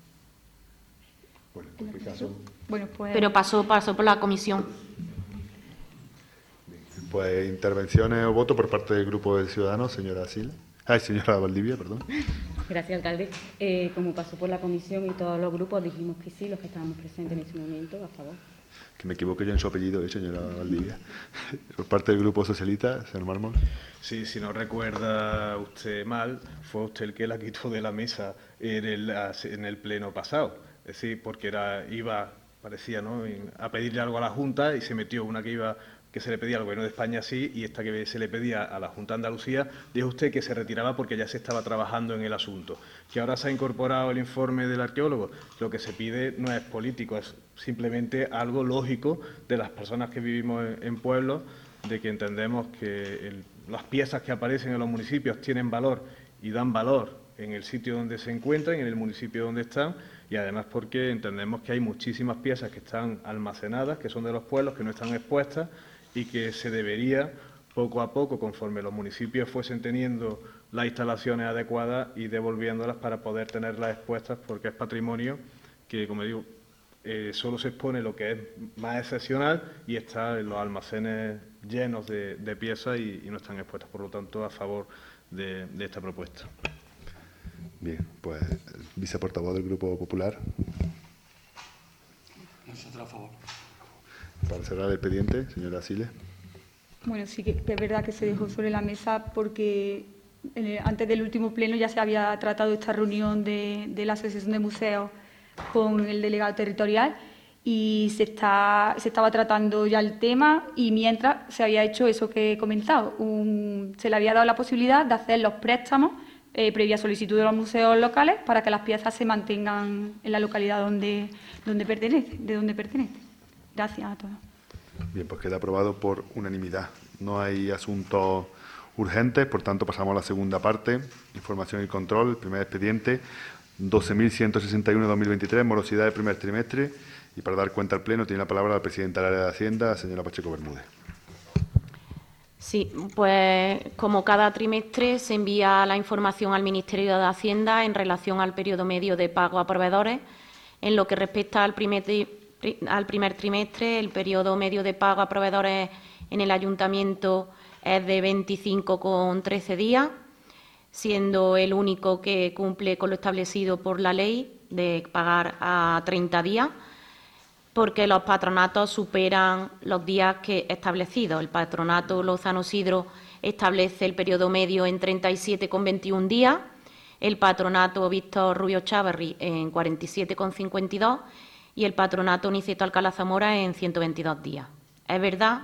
Bueno, pues... Pero pasó, pasó por la comisión. Pues intervenciones o voto por parte del Grupo de Ciudadanos, señora Siles. Ay, señora Valdivia, perdón. Gracias, alcalde. Eh, como pasó por la comisión y todos los grupos, dijimos que sí, los que estábamos presentes en este momento, a favor. Que me equivoqué yo en su apellido, ¿eh, señora Valdivia? Por parte del Grupo Socialista, señor Mármol. Sí, si no recuerda usted mal, fue usted el que la quitó de la mesa en el, en el pleno pasado. Es decir, porque era, iba, parecía, ¿no?, a pedirle algo a la Junta y se metió una que iba... que se le pedía al Gobierno de España sí, y esta que se le pedía a la Junta de Andalucía, dijo usted que se retiraba porque ya se estaba trabajando en el asunto. Que ahora se ha incorporado el informe del arqueólogo, lo que se pide no es político, es simplemente algo lógico de las personas que vivimos en, en pueblos, de que entendemos que el, las piezas que aparecen en los municipios tienen valor y dan valor en el sitio donde se encuentran, en el municipio donde están, y además porque entendemos que hay muchísimas piezas que están almacenadas, que son de los pueblos, que no están expuestas, y que se debería, poco a poco, conforme los municipios fuesen teniendo las instalaciones adecuadas y devolviéndolas para poder tenerlas expuestas, porque es patrimonio que, como digo, eh, solo se expone lo que es más excepcional y está en los almacenes llenos de, de piezas y, y no están expuestas. Por lo tanto, a favor de, de esta propuesta. Bien, pues, viceportavoz del Grupo Popular. Nosotros a favor. Para cerrar el expediente, señora Siles. Bueno, sí que es verdad que se dejó sobre la mesa porque eh, antes del último pleno ya se había tratado esta reunión de, de la Asociación de Museos con el delegado territorial y se, está, se estaba tratando ya el tema y mientras se había hecho eso que he comentado, un, se le había dado la posibilidad de hacer los préstamos eh, previa solicitud de los museos locales para que las piezas se mantengan en la localidad donde, donde pertenece, de donde pertenece. Gracias a todos. Bien, pues queda aprobado por unanimidad. No hay asuntos urgentes, por tanto pasamos a la segunda parte, información y control, el primer expediente, doce mil ciento sesenta y uno barra dos mil veintitrés, morosidad del primer trimestre, y para dar cuenta al Pleno tiene la palabra la presidenta del área de Hacienda, señora Pacheco Bermúdez. Sí, pues como cada trimestre se envía la información al Ministerio de Hacienda en relación al periodo medio de pago a proveedores. En lo que respecta al primer, al primer trimestre, el periodo medio de pago a proveedores en el Ayuntamiento es de veinticinco coma trece días, siendo el único que cumple con lo establecido por la ley de pagar a treinta días, porque los patronatos superan los días que establecidos. El patronato Lozano Sidro establece el periodo medio en treinta y siete coma veintiún días, el patronato Víctor Rubio Chávarri en cuarenta y siete coma cincuenta y dos y el patronato Niceto Alcalá Zamora en ciento veintidós días. Es verdad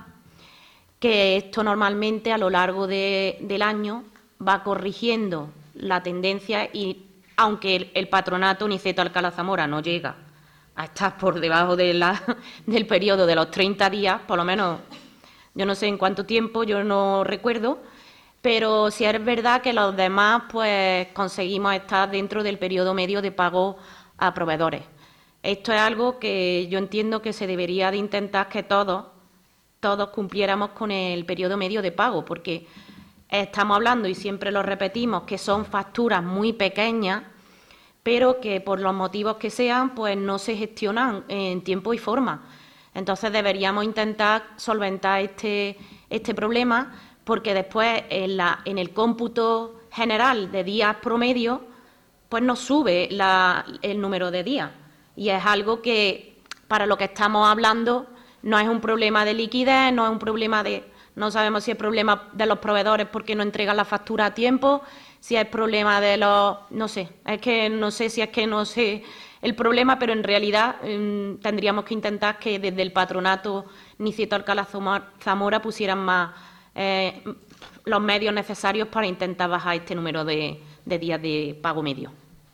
que esto normalmente a lo largo de, del año va corrigiendo la tendencia y, aunque el, el patronato Niceto Alcalá Zamora no llega a estar por debajo de la, del periodo de los treinta días, por lo menos yo no sé en cuánto tiempo, yo no recuerdo, pero sí es verdad que los demás pues conseguimos estar dentro del periodo medio de pago a proveedores. Esto es algo que yo entiendo que se debería de intentar que todos, todos cumpliéramos con el periodo medio de pago, porque estamos hablando, y siempre lo repetimos, que son facturas muy pequeñas, pero que por los motivos que sean, pues no se gestionan en tiempo y forma. Entonces deberíamos intentar solventar este, este problema, porque después en, la, en el cómputo general de días promedio, pues nos sube la, el número de días. Y es algo que, para lo que estamos hablando, no es un problema de liquidez, no es un problema de... No sabemos si es problema de los proveedores porque no entregan la factura a tiempo, si es problema de los... No sé, es que no sé si es que no sé el problema, pero en realidad eh, tendríamos que intentar que desde el patronato Niceto Alcalá Zamora pusieran más eh, los medios necesarios para intentar bajar este número de, de días de pago medio.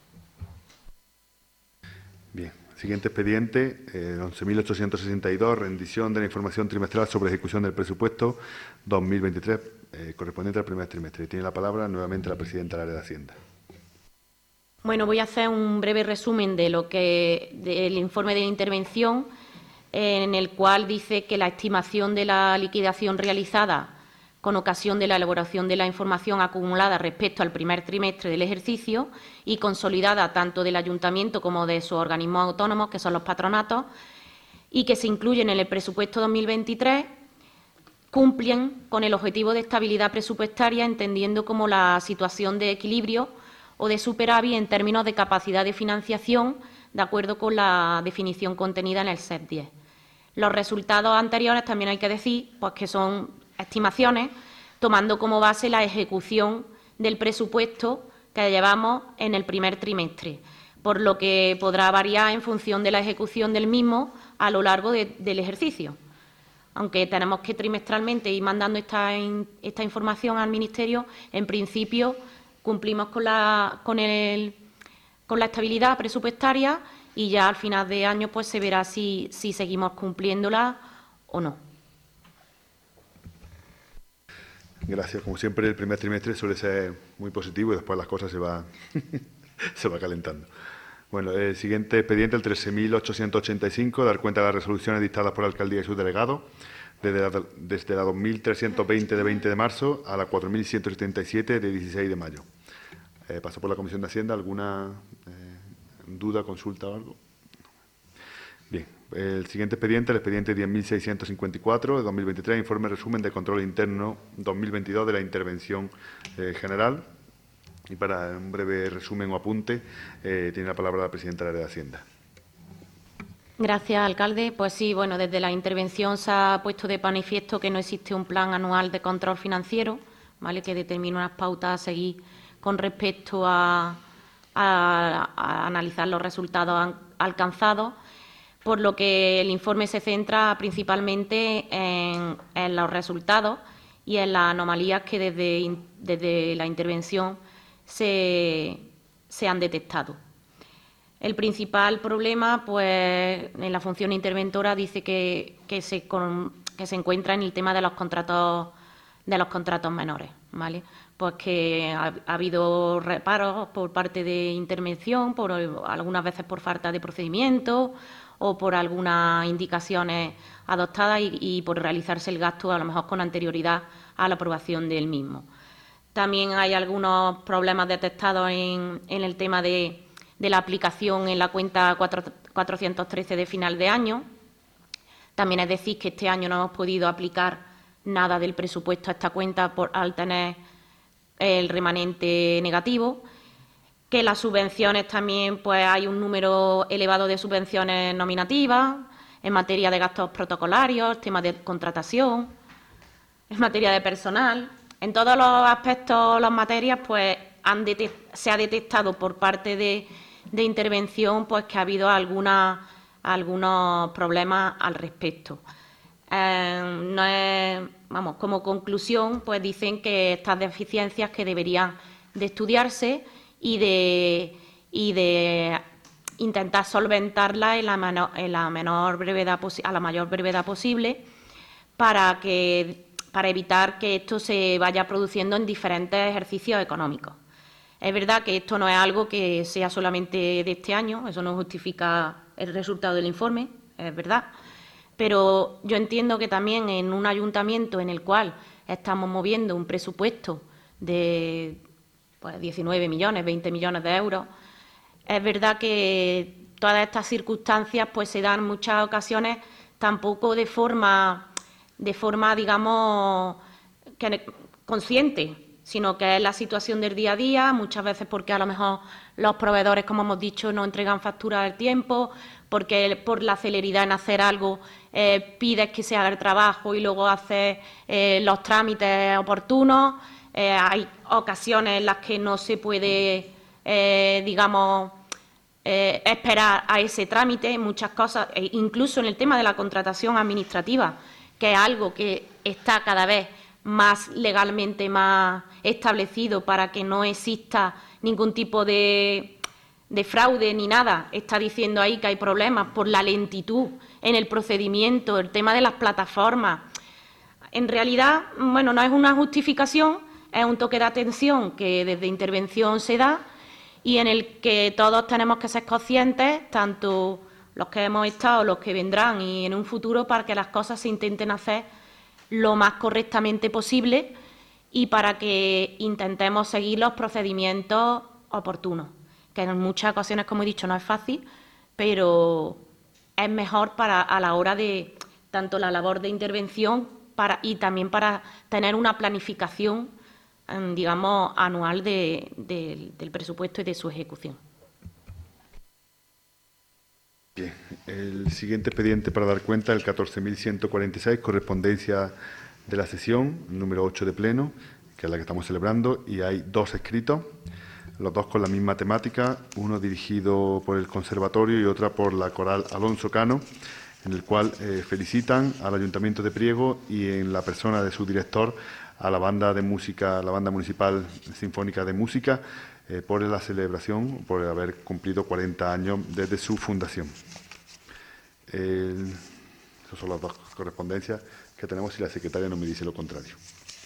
Bien. Siguiente expediente, eh, once mil ochocientos sesenta y dos, rendición de la información trimestral sobre ejecución del presupuesto dos mil veintitrés, eh, correspondiente al primer trimestre. Tiene la palabra nuevamente la presidenta del área de Hacienda. Bueno, voy a hacer un breve resumen de lo que del informe de intervención, en el cual dice que la estimación de la liquidación realizada con ocasión de la elaboración de la información acumulada respecto al primer trimestre del ejercicio y consolidada tanto del Ayuntamiento como de sus organismos autónomos, que son los patronatos, y que se incluyen en el presupuesto dos mil veintitrés, cumplen con el objetivo de estabilidad presupuestaria, entendiendo como la situación de equilibrio o de superávit en términos de capacidad de financiación, de acuerdo con la definición contenida en el S E P diez. Los resultados anteriores también hay que decir pues, que son estimaciones, tomando como base la ejecución del presupuesto que llevamos en el primer trimestre, por lo que podrá variar en función de la ejecución del mismo a lo largo de, del ejercicio. Aunque tenemos que trimestralmente ir mandando esta, in, esta información al Ministerio, en principio cumplimos con la, con, el, con la estabilidad presupuestaria y ya al final de año pues, se verá si, si seguimos cumpliéndola o no. Gracias. Como siempre, el primer trimestre suele ser muy positivo y después las cosas se van se va calentando. Bueno, el siguiente expediente, el trece mil ochocientos ochenta y cinco, dar cuenta de las resoluciones dictadas por la Alcaldía y sus delegados, desde la, desde la dos mil trescientos veinte de veinte de marzo a la cuatro mil ciento setenta y siete de dieciséis de mayo. Eh, paso por la Comisión de Hacienda. ¿Alguna eh, duda, consulta o algo? Bien. El siguiente expediente, el expediente diez mil seiscientos cincuenta y cuatro de dos mil veintitrés, informe resumen de control interno dos mil veintidós de la intervención eh, general. Y para un breve resumen o apunte, eh, tiene la palabra la presidenta del área de Hacienda. Gracias, alcalde. Pues sí, bueno, desde la intervención se ha puesto de manifiesto que no existe un plan anual de control financiero, ¿vale?, que determina unas pautas a seguir con respecto a, a, a analizar los resultados an, alcanzados, por lo que el informe se centra principalmente en, en los resultados y en las anomalías que desde, desde la intervención se, se han detectado. El principal problema, pues, en la función interventora dice que, que, se, con, que se encuentra en el tema de los contratos, de los contratos menores, ¿vale? Pues que ha, ha habido reparos por parte de intervención, por, algunas veces por falta de procedimiento o por algunas indicaciones adoptadas y, y por realizarse el gasto a lo mejor con anterioridad a la aprobación del mismo. También hay algunos problemas detectados en, en el tema de, de la aplicación en la cuenta cuatrocientos trece de final de año. También es decir que este año no hemos podido aplicar nada del presupuesto a esta cuenta por, al tener el remanente negativo. Que las subvenciones también, pues hay un número elevado de subvenciones nominativas en materia de gastos protocolarios, temas de contratación, en materia de personal. En todos los aspectos, las materias, pues han se ha detectado por parte de, de intervención pues que ha habido alguna, algunos problemas al respecto. Eh, no es, vamos, como conclusión, pues dicen que estas deficiencias que deberían de estudiarse y de, y de intentar solventarlas en la, menor, en la menor brevedad a la mayor brevedad posible para que para evitar que esto se vaya produciendo en diferentes ejercicios económicos. Es verdad que esto no es algo que sea solamente de este año, eso no justifica el resultado del informe, es verdad, pero yo entiendo que también en un ayuntamiento en el cual estamos moviendo un presupuesto de pues, diecinueve millones, veinte millones de euros, es verdad que todas estas circunstancias pues, se dan en muchas ocasiones tampoco de forma, de forma digamos, que, consciente, sino que es la situación del día a día, muchas veces porque a lo mejor los proveedores, como hemos dicho, no entregan facturas al tiempo, porque por la celeridad en hacer algo eh, pides que se haga el trabajo y luego haces eh, los trámites oportunos. Eh, hay ocasiones en las que no se puede, eh, digamos, eh, esperar a ese trámite, muchas cosas, e incluso en el tema de la contratación administrativa, que es algo que está cada vez más legalmente más establecido para que no exista ningún tipo de, de fraude ni nada. Está diciendo ahí que hay problemas por la lentitud en el procedimiento, el tema de las plataformas. En realidad, bueno, no es una justificación, es un toque de atención que desde intervención se da y en el que todos tenemos que ser conscientes, tanto los que hemos estado, los que vendrán y en un futuro, para que las cosas se intenten hacer lo más correctamente posible y para que intentemos seguir los procedimientos oportunos, que en muchas ocasiones, como he dicho, no es fácil, pero es mejor para a la hora de tanto la labor de intervención para, y también para tener una planificación, digamos, anual de, de, del presupuesto y de su ejecución. Bien, el siguiente expediente para dar cuenta, el catorce mil ciento cuarenta y seis, correspondencia de la sesión, número ocho de pleno, que es la que estamos celebrando, y hay dos escritos, los dos con la misma temática, uno dirigido por el Conservatorio y otra por la Coral Alonso Cano, en el cual eh, felicitan al Ayuntamiento de Priego y en la persona de su director a la banda de música, la Banda Municipal Sinfónica de Música, Eh, por la celebración, por haber cumplido cuarenta años desde su fundación. Eh, esas son las dos correspondencias que tenemos y la secretaria no me dice lo contrario.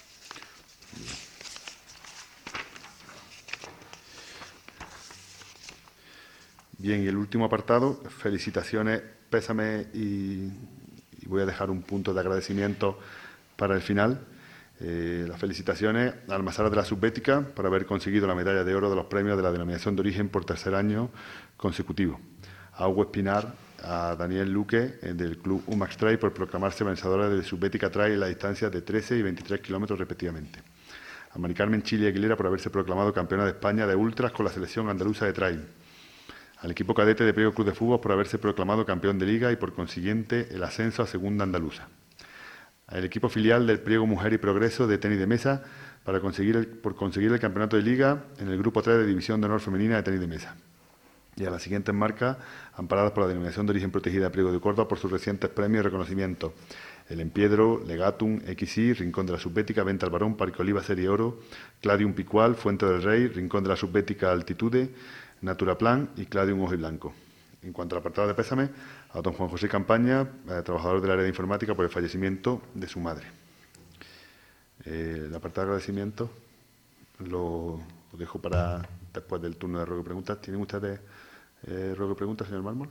Bien, y el último apartado, felicitaciones, pésame y, y voy a dejar un punto de agradecimiento para el final. Eh, las felicitaciones a Almazara de la Subbética por haber conseguido la medalla de oro de los premios de la denominación de origen por tercer año consecutivo. A Hugo Espinar, a Daniel Luque eh, del Club Umax Trail por proclamarse vencedora de Subbética Trail en la distancia de trece y veintitrés kilómetros respectivamente. A Mari Carmen Chili Aguilera por haberse proclamado campeona de España de ultras con la selección andaluza de trail. Al equipo cadete de Priego Club de Fútbol por haberse proclamado campeón de liga y por consiguiente el ascenso a segunda andaluza. al equipo filial del Priego Mujer y Progreso de tenis de mesa para conseguir el, por conseguir el campeonato de liga en el grupo tres de División de Honor Femenina de tenis de mesa. Y a las siguientes marcas, amparadas por la Denominación de Origen Protegida Priego de Córdoba por sus recientes premios y reconocimientos: el Empiedro, Legatum, X I, Rincón de la Subbética, Venta al Barón, Parque Oliva Serie Oro, Cladium Picual, Fuente del Rey, Rincón de la Subbética Altitude, Naturaplan y Cladium Ojo y Blanco. En cuanto al apartado de pésame, a don Juan José Campaña, eh, trabajador del área de informática, por el fallecimiento de su madre. Eh, el apartado de agradecimiento lo, lo dejo para después del turno de ruego y preguntas. ¿Tienen ustedes eh, ruego y preguntas, señor Mármol?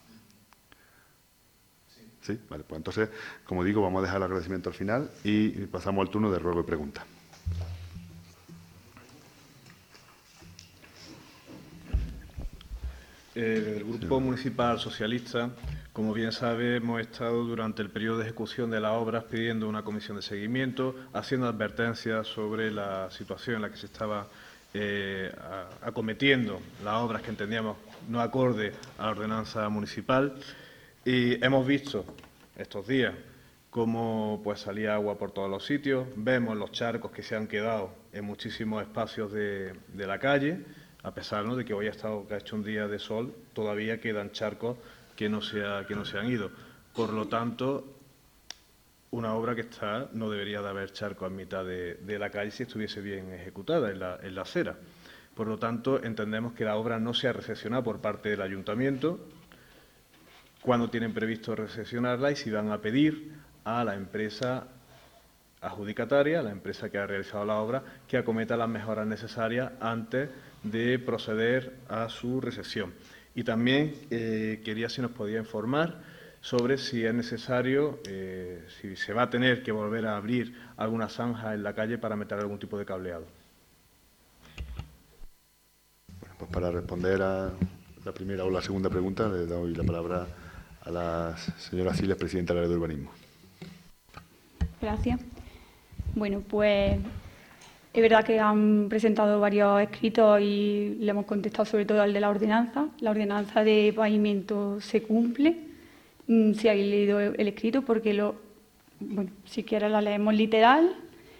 Sí. Sí, vale, pues entonces, como digo, vamos a dejar el agradecimiento al final y pasamos al turno de ruego y preguntas. El Grupo Municipal Socialista, como bien sabe, hemos estado durante el periodo de ejecución de las obras pidiendo una comisión de seguimiento, haciendo advertencias sobre la situación en la que se estaba eh, acometiendo las obras que entendíamos no acorde a la ordenanza municipal. Y hemos visto estos días cómo pues, salía agua por todos los sitios, vemos los charcos que se han quedado en muchísimos espacios de, de la calle. A pesar, ¿no?, de que hoy ha, estado, que ha hecho un día de sol, todavía quedan charcos que no, se ha, que no se han ido. Por lo tanto, una obra que está, no debería de haber charcos en mitad de, de la calle si estuviese bien ejecutada en la, en la acera. Por lo tanto, entendemos que la obra no se ha recepcionado por parte del Ayuntamiento, cuándo tienen previsto recepcionarla y si van a pedir a la empresa adjudicataria, la empresa que ha realizado la obra, que acometa las mejoras necesarias antes de proceder a su recepción. Y también eh, quería si nos podía informar sobre si es necesario, eh, si se va a tener que volver a abrir alguna zanja en la calle para meter algún tipo de cableado. Bueno, pues para responder a la primera o la segunda pregunta, le doy la palabra a la señora Siles, presidenta del área de urbanismo. Gracias. Bueno, pues es verdad que han presentado varios escritos y le hemos contestado sobre todo al de la ordenanza. La ordenanza de pavimento se cumple. Si habéis leído el escrito, porque lo, bueno, si quieres la leemos literal.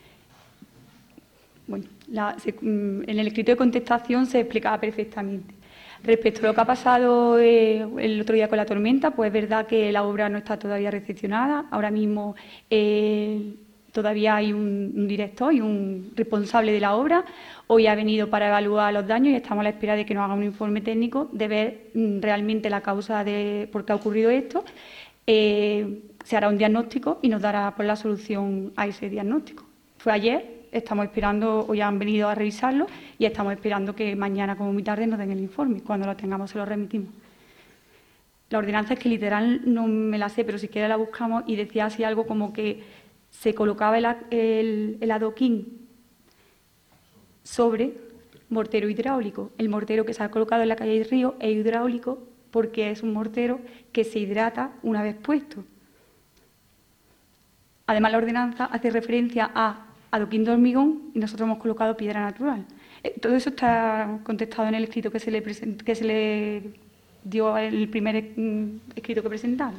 Bueno, la, se, en el escrito de contestación se explicaba perfectamente. Respecto a lo que ha pasado eh, el otro día con la tormenta, pues es verdad que la obra no está todavía recepcionada. Ahora mismo eh, todavía hay un, un director y un responsable de la obra. Hoy ha venido para evaluar los daños y estamos a la espera de que nos haga un informe técnico de ver mm, realmente la causa de por qué ha ocurrido esto. Eh, se hará un diagnóstico y nos dará pues, la solución a ese diagnóstico. Fue ayer. Estamos esperando, hoy han venido a revisarlo y estamos esperando que mañana como muy tarde nos den el informe. Cuando lo tengamos se lo remitimos. La ordenanza es que literal no me la sé, pero si quiere la buscamos y decía así algo como que se colocaba el, el, el adoquín sobre mortero hidráulico. El mortero que se ha colocado en la calle del Río es hidráulico porque es un mortero que se hidrata una vez puesto. Además, la ordenanza hace referencia a adoquín de hormigón y nosotros hemos colocado piedra natural. Eh, todo eso está contestado en el escrito que se le, present, que se le dio en el primer mm, escrito que presentaron.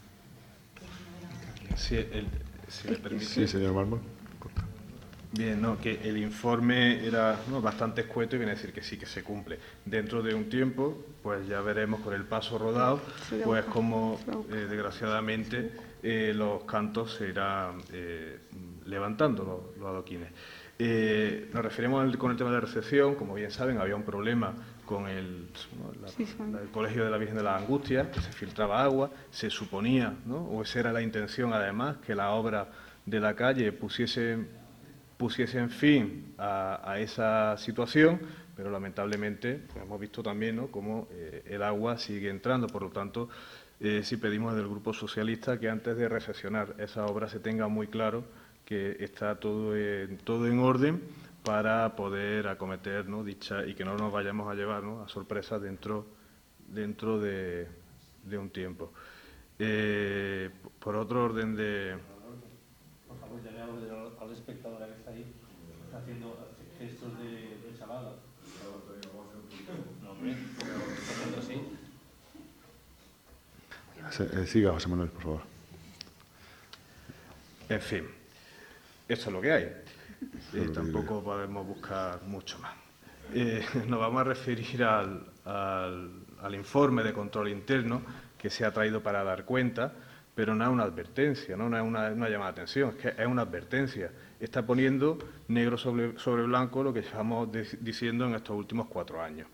Sí, el, si me permite. Sí, señor Mármol. Bien, no, que el informe era no, bastante escueto y viene a decir que sí, que se cumple. Dentro de un tiempo, pues ya veremos con el paso rodado, pues como eh, desgraciadamente eh, los cantos se irán eh, levantando, los, los adoquines. Eh, nos referimos al, con el tema de la recepción, como bien saben, había un problema con el, ¿no? la, sí, sí. La, el Colegio de la Virgen de las Angustias, que se filtraba agua, se suponía, ¿no? O esa era la intención además, que la obra de la calle pusiese... pusiesen fin a, a esa situación, pero lamentablemente pues, hemos visto también ¿no? cómo eh, el agua sigue entrando. Por lo tanto, eh, sí pedimos del Grupo Socialista que antes de recepcionar esa obra se tenga muy claro que está todo en, todo en orden para poder acometer ¿no? dicha y que no nos vayamos a llevar ¿no? a sorpresas dentro, dentro de, de un tiempo. Eh, por otro orden de... Por favor, ya le hago al espectador que está ahí, está haciendo gestos de, de chalada. No, hombre, por sí. Siga, José Manuel, por favor. En fin, esto es lo que hay. Eh, tampoco podemos buscar mucho más. Eh, nos vamos a referir al, al, al informe de control interno que se ha traído para dar cuenta, pero no es una advertencia, no, no es una, una llamada de atención, es que es una advertencia. Está poniendo negro sobre, sobre blanco lo que llevamos de, diciendo en estos últimos cuatro años.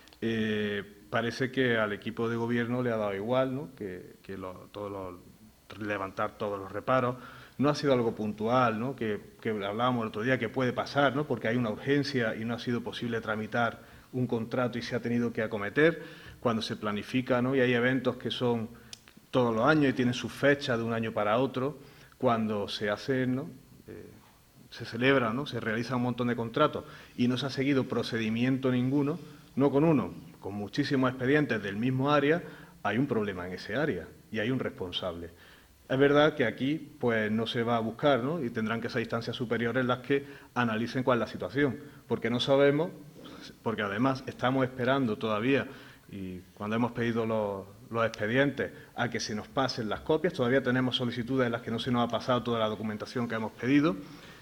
Eh, parece que al equipo de gobierno le ha dado igual, ¿no?, que, que lo, todo lo, levantar todos los reparos. No ha sido algo puntual, ¿no?, que, que hablábamos el otro día, que puede pasar, ¿no?, porque hay una urgencia y no ha sido posible tramitar un contrato y se ha tenido que acometer cuando se planifica, ¿no?, y hay eventos que son todos los años y tienen su fecha de un año para otro, cuando se hacen, ¿no?, eh, se celebra, ¿no?, se realiza un montón de contratos y no se ha seguido procedimiento ninguno, no con uno, con muchísimos expedientes del mismo área, hay un problema en ese área y hay un responsable. Es verdad que aquí pues no se va a buscar, ¿no?, y tendrán que ser instancias superiores las que analicen cuál es la situación, porque no sabemos, porque además estamos esperando todavía, y cuando hemos pedido los, los expedientes, a que se nos pasen las copias, todavía tenemos solicitudes en las que no se nos ha pasado toda la documentación que hemos pedido.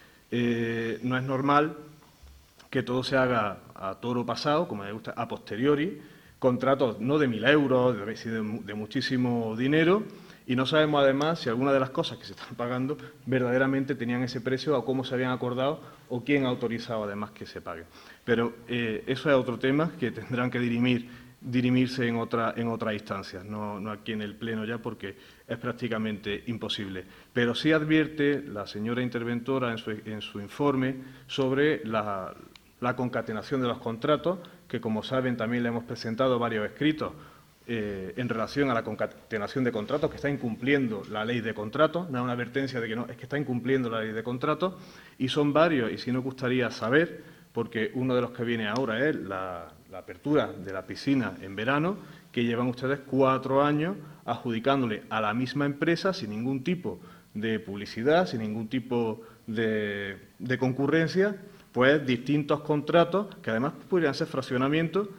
Eh, no es normal que todo se haga a toro pasado, como me gusta, a posteriori, contratos no de mil euros, de, de, de muchísimo dinero, y no sabemos además si alguna de las cosas que se están pagando verdaderamente tenían ese precio o cómo se habían acordado o quién ha autorizado además que se pague. Pero eh, eso es otro tema que tendrán que dirimir, dirimirse en otra, en otras instancias, no, no aquí en el Pleno ya, porque es prácticamente imposible. Pero sí advierte la señora interventora en su, en su informe sobre la, la concatenación de los contratos, que como saben también le hemos presentado varios escritos eh, en relación a la concatenación de contratos, que está incumpliendo la ley de contratos, no es una advertencia de que no, es que está incumpliendo la ley de contratos, y son varios, y sí nos gustaría saber, porque uno de los que viene ahora es la, la apertura de la piscina en verano, que llevan ustedes cuatro años adjudicándole a la misma empresa sin ningún tipo de publicidad, sin ningún tipo de, de concurrencia, pues distintos contratos que además podrían ser fraccionamientos,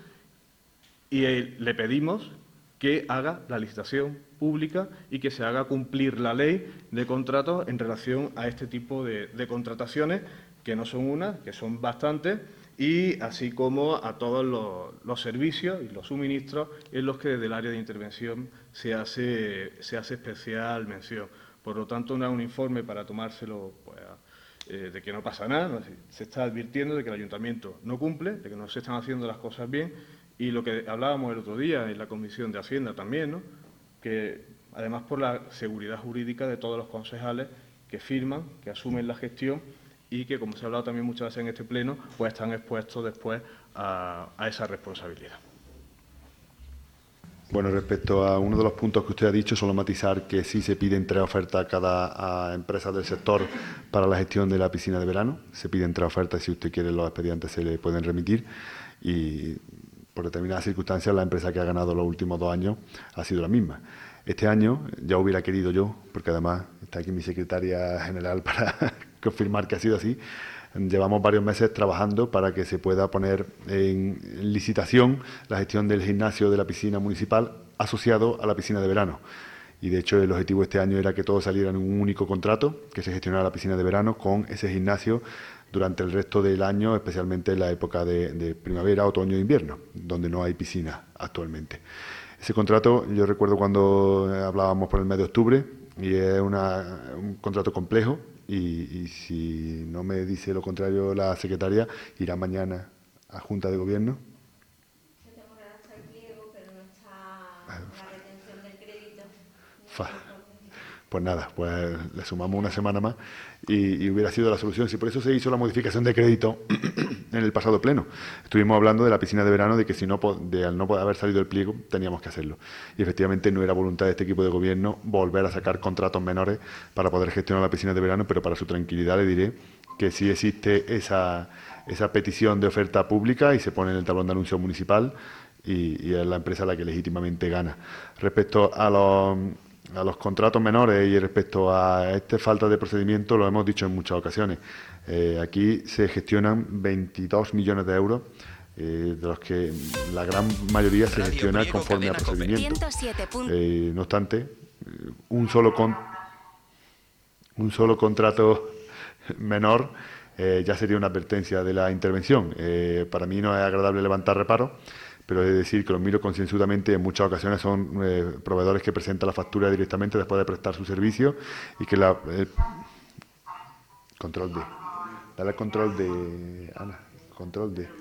y eh, le pedimos que haga la licitación pública y que se haga cumplir la ley de contratos en relación a este tipo de, de contrataciones, que no son una, que son bastantes, y así como a todos los, los servicios y los suministros en los que desde el área de intervención se hace, se hace especial mención. Por lo tanto, no es un informe para tomárselo pues, eh, de que no pasa nada, ¿no? Se está advirtiendo de que el ayuntamiento no cumple, de que no se están haciendo las cosas bien, y lo que hablábamos el otro día en la Comisión de Hacienda también, ¿no?, que además por la seguridad jurídica de todos los concejales que firman, que asumen la gestión, y que, como se ha hablado también muchas veces en este Pleno, pues están expuestos después a, a esa responsabilidad. Bueno, respecto a uno de los puntos que usted ha dicho, solo matizar que sí se piden tres ofertas a cada a empresa del sector para la gestión de la piscina de verano. Se piden tres ofertas, si usted quiere los expedientes se le pueden remitir, y por determinadas circunstancias la empresa que ha ganado los últimos dos años ha sido la misma. Este año ya hubiera querido yo, porque además está aquí mi secretaria general para confirmar que ha sido así, llevamos varios meses trabajando para que se pueda poner en licitación la gestión del gimnasio de la piscina municipal asociado a la piscina de verano. Y de hecho el objetivo este año era que todo saliera en un único contrato, que se gestionara la piscina de verano con ese gimnasio durante el resto del año, especialmente en la época de, de primavera, otoño e invierno, donde no hay piscina actualmente. Ese contrato, yo recuerdo cuando hablábamos por el mes de octubre, y es una, un contrato complejo, y, y si no me dice lo contrario la secretaria, irá mañana a Junta de Gobierno. Se te ocurre hasta el pliego, pero no está la retención del crédito. Fa. Pues nada, pues le sumamos una semana más y, y hubiera sido la solución. Si por eso se hizo la modificación de crédito en el pasado pleno. Estuvimos hablando de la piscina de verano, de que si no, de al no haber salido el pliego, teníamos que hacerlo. Y efectivamente no era voluntad de este equipo de gobierno volver a sacar contratos menores para poder gestionar la piscina de verano, pero para su tranquilidad le diré que sí existe esa, esa petición de oferta pública y se pone en el tablón de anuncio municipal y, y es la empresa la que legítimamente gana. Respecto a los... a los contratos menores y respecto a esta falta de procedimiento, lo hemos dicho en muchas ocasiones. Eh, aquí se gestionan veintidós millones de euros, eh, de los que la gran mayoría se gestiona conforme a procedimiento. Eh, no obstante, un solo con un solo contrato menor eh, ya sería una advertencia de la intervención. Eh, para mí no es agradable levantar reparos, pero he de decir que los miro concienzudamente. En muchas ocasiones son eh, proveedores que presentan la factura directamente después de prestar su servicio y que la... Eh, control D. Dale al control de... Ana, control D.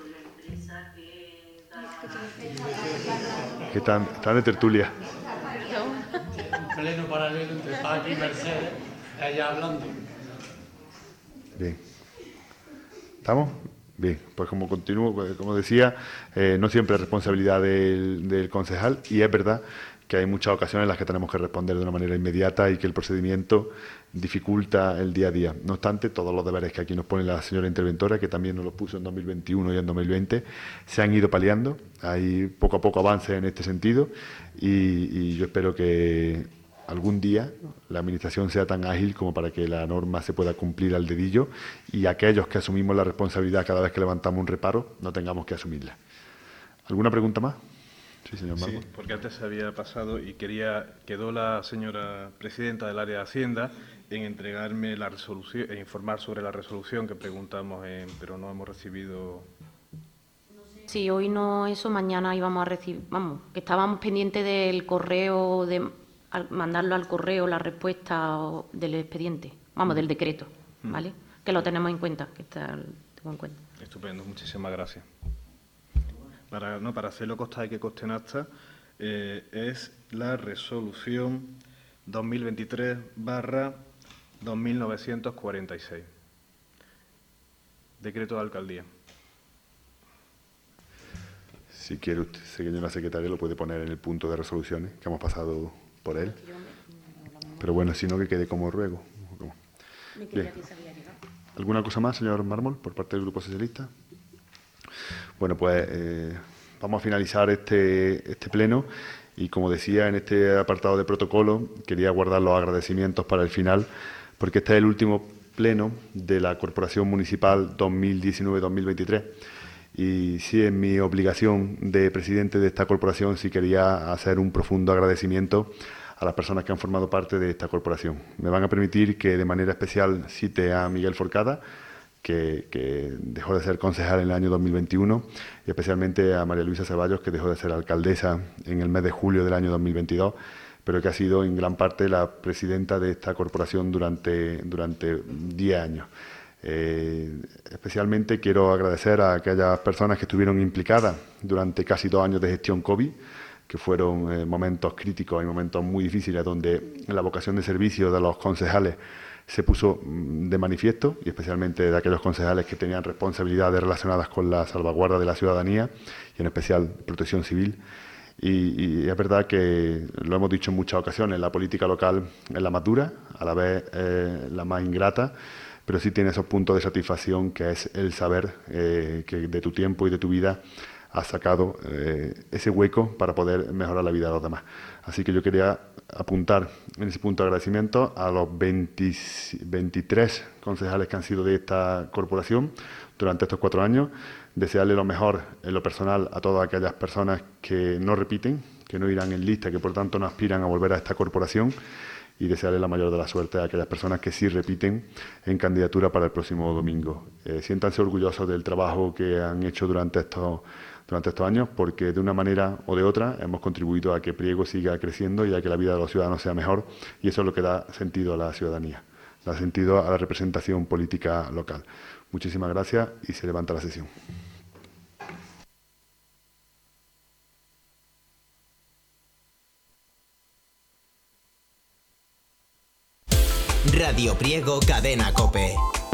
Que están, están de tertulia. Pleno paralelo entre Paqui y Mercedes, ella hablando. Bien. ¿Estamos? Bien, pues como continúo, como decía, eh, no siempre es responsabilidad del, del concejal, y es verdad que hay muchas ocasiones en las que tenemos que responder de una manera inmediata y que el procedimiento dificulta el día a día. No obstante, todos los deberes que aquí nos pone la señora interventora, que también nos los puso en dos mil veintiuno y en dos mil veinte, se han ido paliando. Hay poco a poco avances en este sentido y, y yo espero que algún día la Administración sea tan ágil como para que la norma se pueda cumplir al dedillo y aquellos que asumimos la responsabilidad cada vez que levantamos un reparo no tengamos que asumirla. ¿Alguna pregunta más? Sí, señor Marmol. Sí, porque antes se había pasado y quería quedó la señora presidenta del área de Hacienda en entregarme la resolución, e informar sobre la resolución que preguntamos, en, pero no hemos recibido. Sí, hoy no eso, mañana íbamos a recibir, vamos, que estábamos pendientes del correo, de al mandarlo al correo la respuesta del expediente, vamos, del decreto, ¿vale? Que lo tenemos en cuenta, que está, lo tengo en cuenta. Estupendo, muchísimas gracias. Para, no, para hacerlo constar y que conste en acta, eh, es la resolución dos mil veintitrés barra dos mil novecientos cuarenta y seis. Decreto de alcaldía. Si quiere usted, señora secretaria, lo puede poner en el punto de resoluciones, que hemos pasado por él. Pero bueno, si no, que quede como ruego. Bien. ¿Alguna cosa más, señor Marmol, por parte del Grupo Socialista? Bueno, pues eh, vamos a finalizar este, este pleno y, como decía, en este apartado de protocolo quería guardar los agradecimientos para el final, porque este es el último pleno de la Corporación Municipal dos mil diecinueve dos mil veintitrés y sí, en mi obligación de presidente de esta corporación, sí quería hacer un profundo agradecimiento a las personas que han formado parte de esta corporación. Me van a permitir que de manera especial cite a Miguel Forcada, Que, que dejó de ser concejal en el año dos mil veintiuno, y especialmente a María Luisa Ceballos, que dejó de ser alcaldesa en el mes de julio del año dos mil veintidós, pero que ha sido en gran parte la presidenta de esta corporación durante durante diez años. Eh, especialmente quiero agradecer a aquellas personas que estuvieron implicadas durante casi dos años de gestión COVID, que fueron eh, momentos críticos y momentos muy difíciles, donde la vocación de servicio de los concejales se puso de manifiesto, y especialmente de aquellos concejales que tenían responsabilidades relacionadas con la salvaguarda de la ciudadanía y en especial protección civil. Y, y es verdad que, lo hemos dicho en muchas ocasiones, la política local es la más dura, a la vez eh, la más ingrata, pero sí tiene esos puntos de satisfacción, que es el saber eh, que de tu tiempo y de tu vida has sacado eh, ese hueco para poder mejorar la vida de los demás. Así que yo quería apuntar en ese punto de agradecimiento a los veinte, veintitrés concejales que han sido de esta corporación durante estos cuatro años, desearle lo mejor en lo personal a todas aquellas personas que no repiten, que no irán en lista, que por tanto no aspiran a volver a esta corporación, y desearle la mayor de la suerte a aquellas personas que sí repiten en candidatura para el próximo domingo. Eh, siéntanse orgullosos del trabajo que han hecho durante estos durante estos años, porque de una manera o de otra hemos contribuido a que Priego siga creciendo y a que la vida de los ciudadanos sea mejor, y eso es lo que da sentido a la ciudadanía, da sentido a la representación política local. Muchísimas gracias y se levanta la sesión. Radio Priego, Cadena COPE.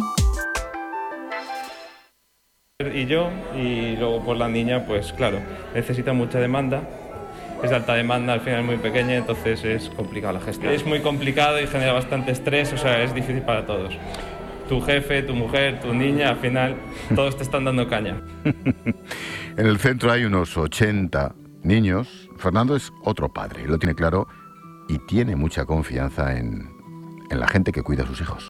Y yo, y luego por la niña, pues claro, necesita mucha demanda, es de alta demanda, al final es muy pequeña, entonces es complicado la gestión. Es muy complicado y genera bastante estrés, o sea, es difícil para todos. Tu jefe, tu mujer, tu niña, al final todos te están dando caña. En el centro hay unos ochenta niños. Fernando es otro padre, lo tiene claro y tiene mucha confianza en, en la gente que cuida a sus hijos.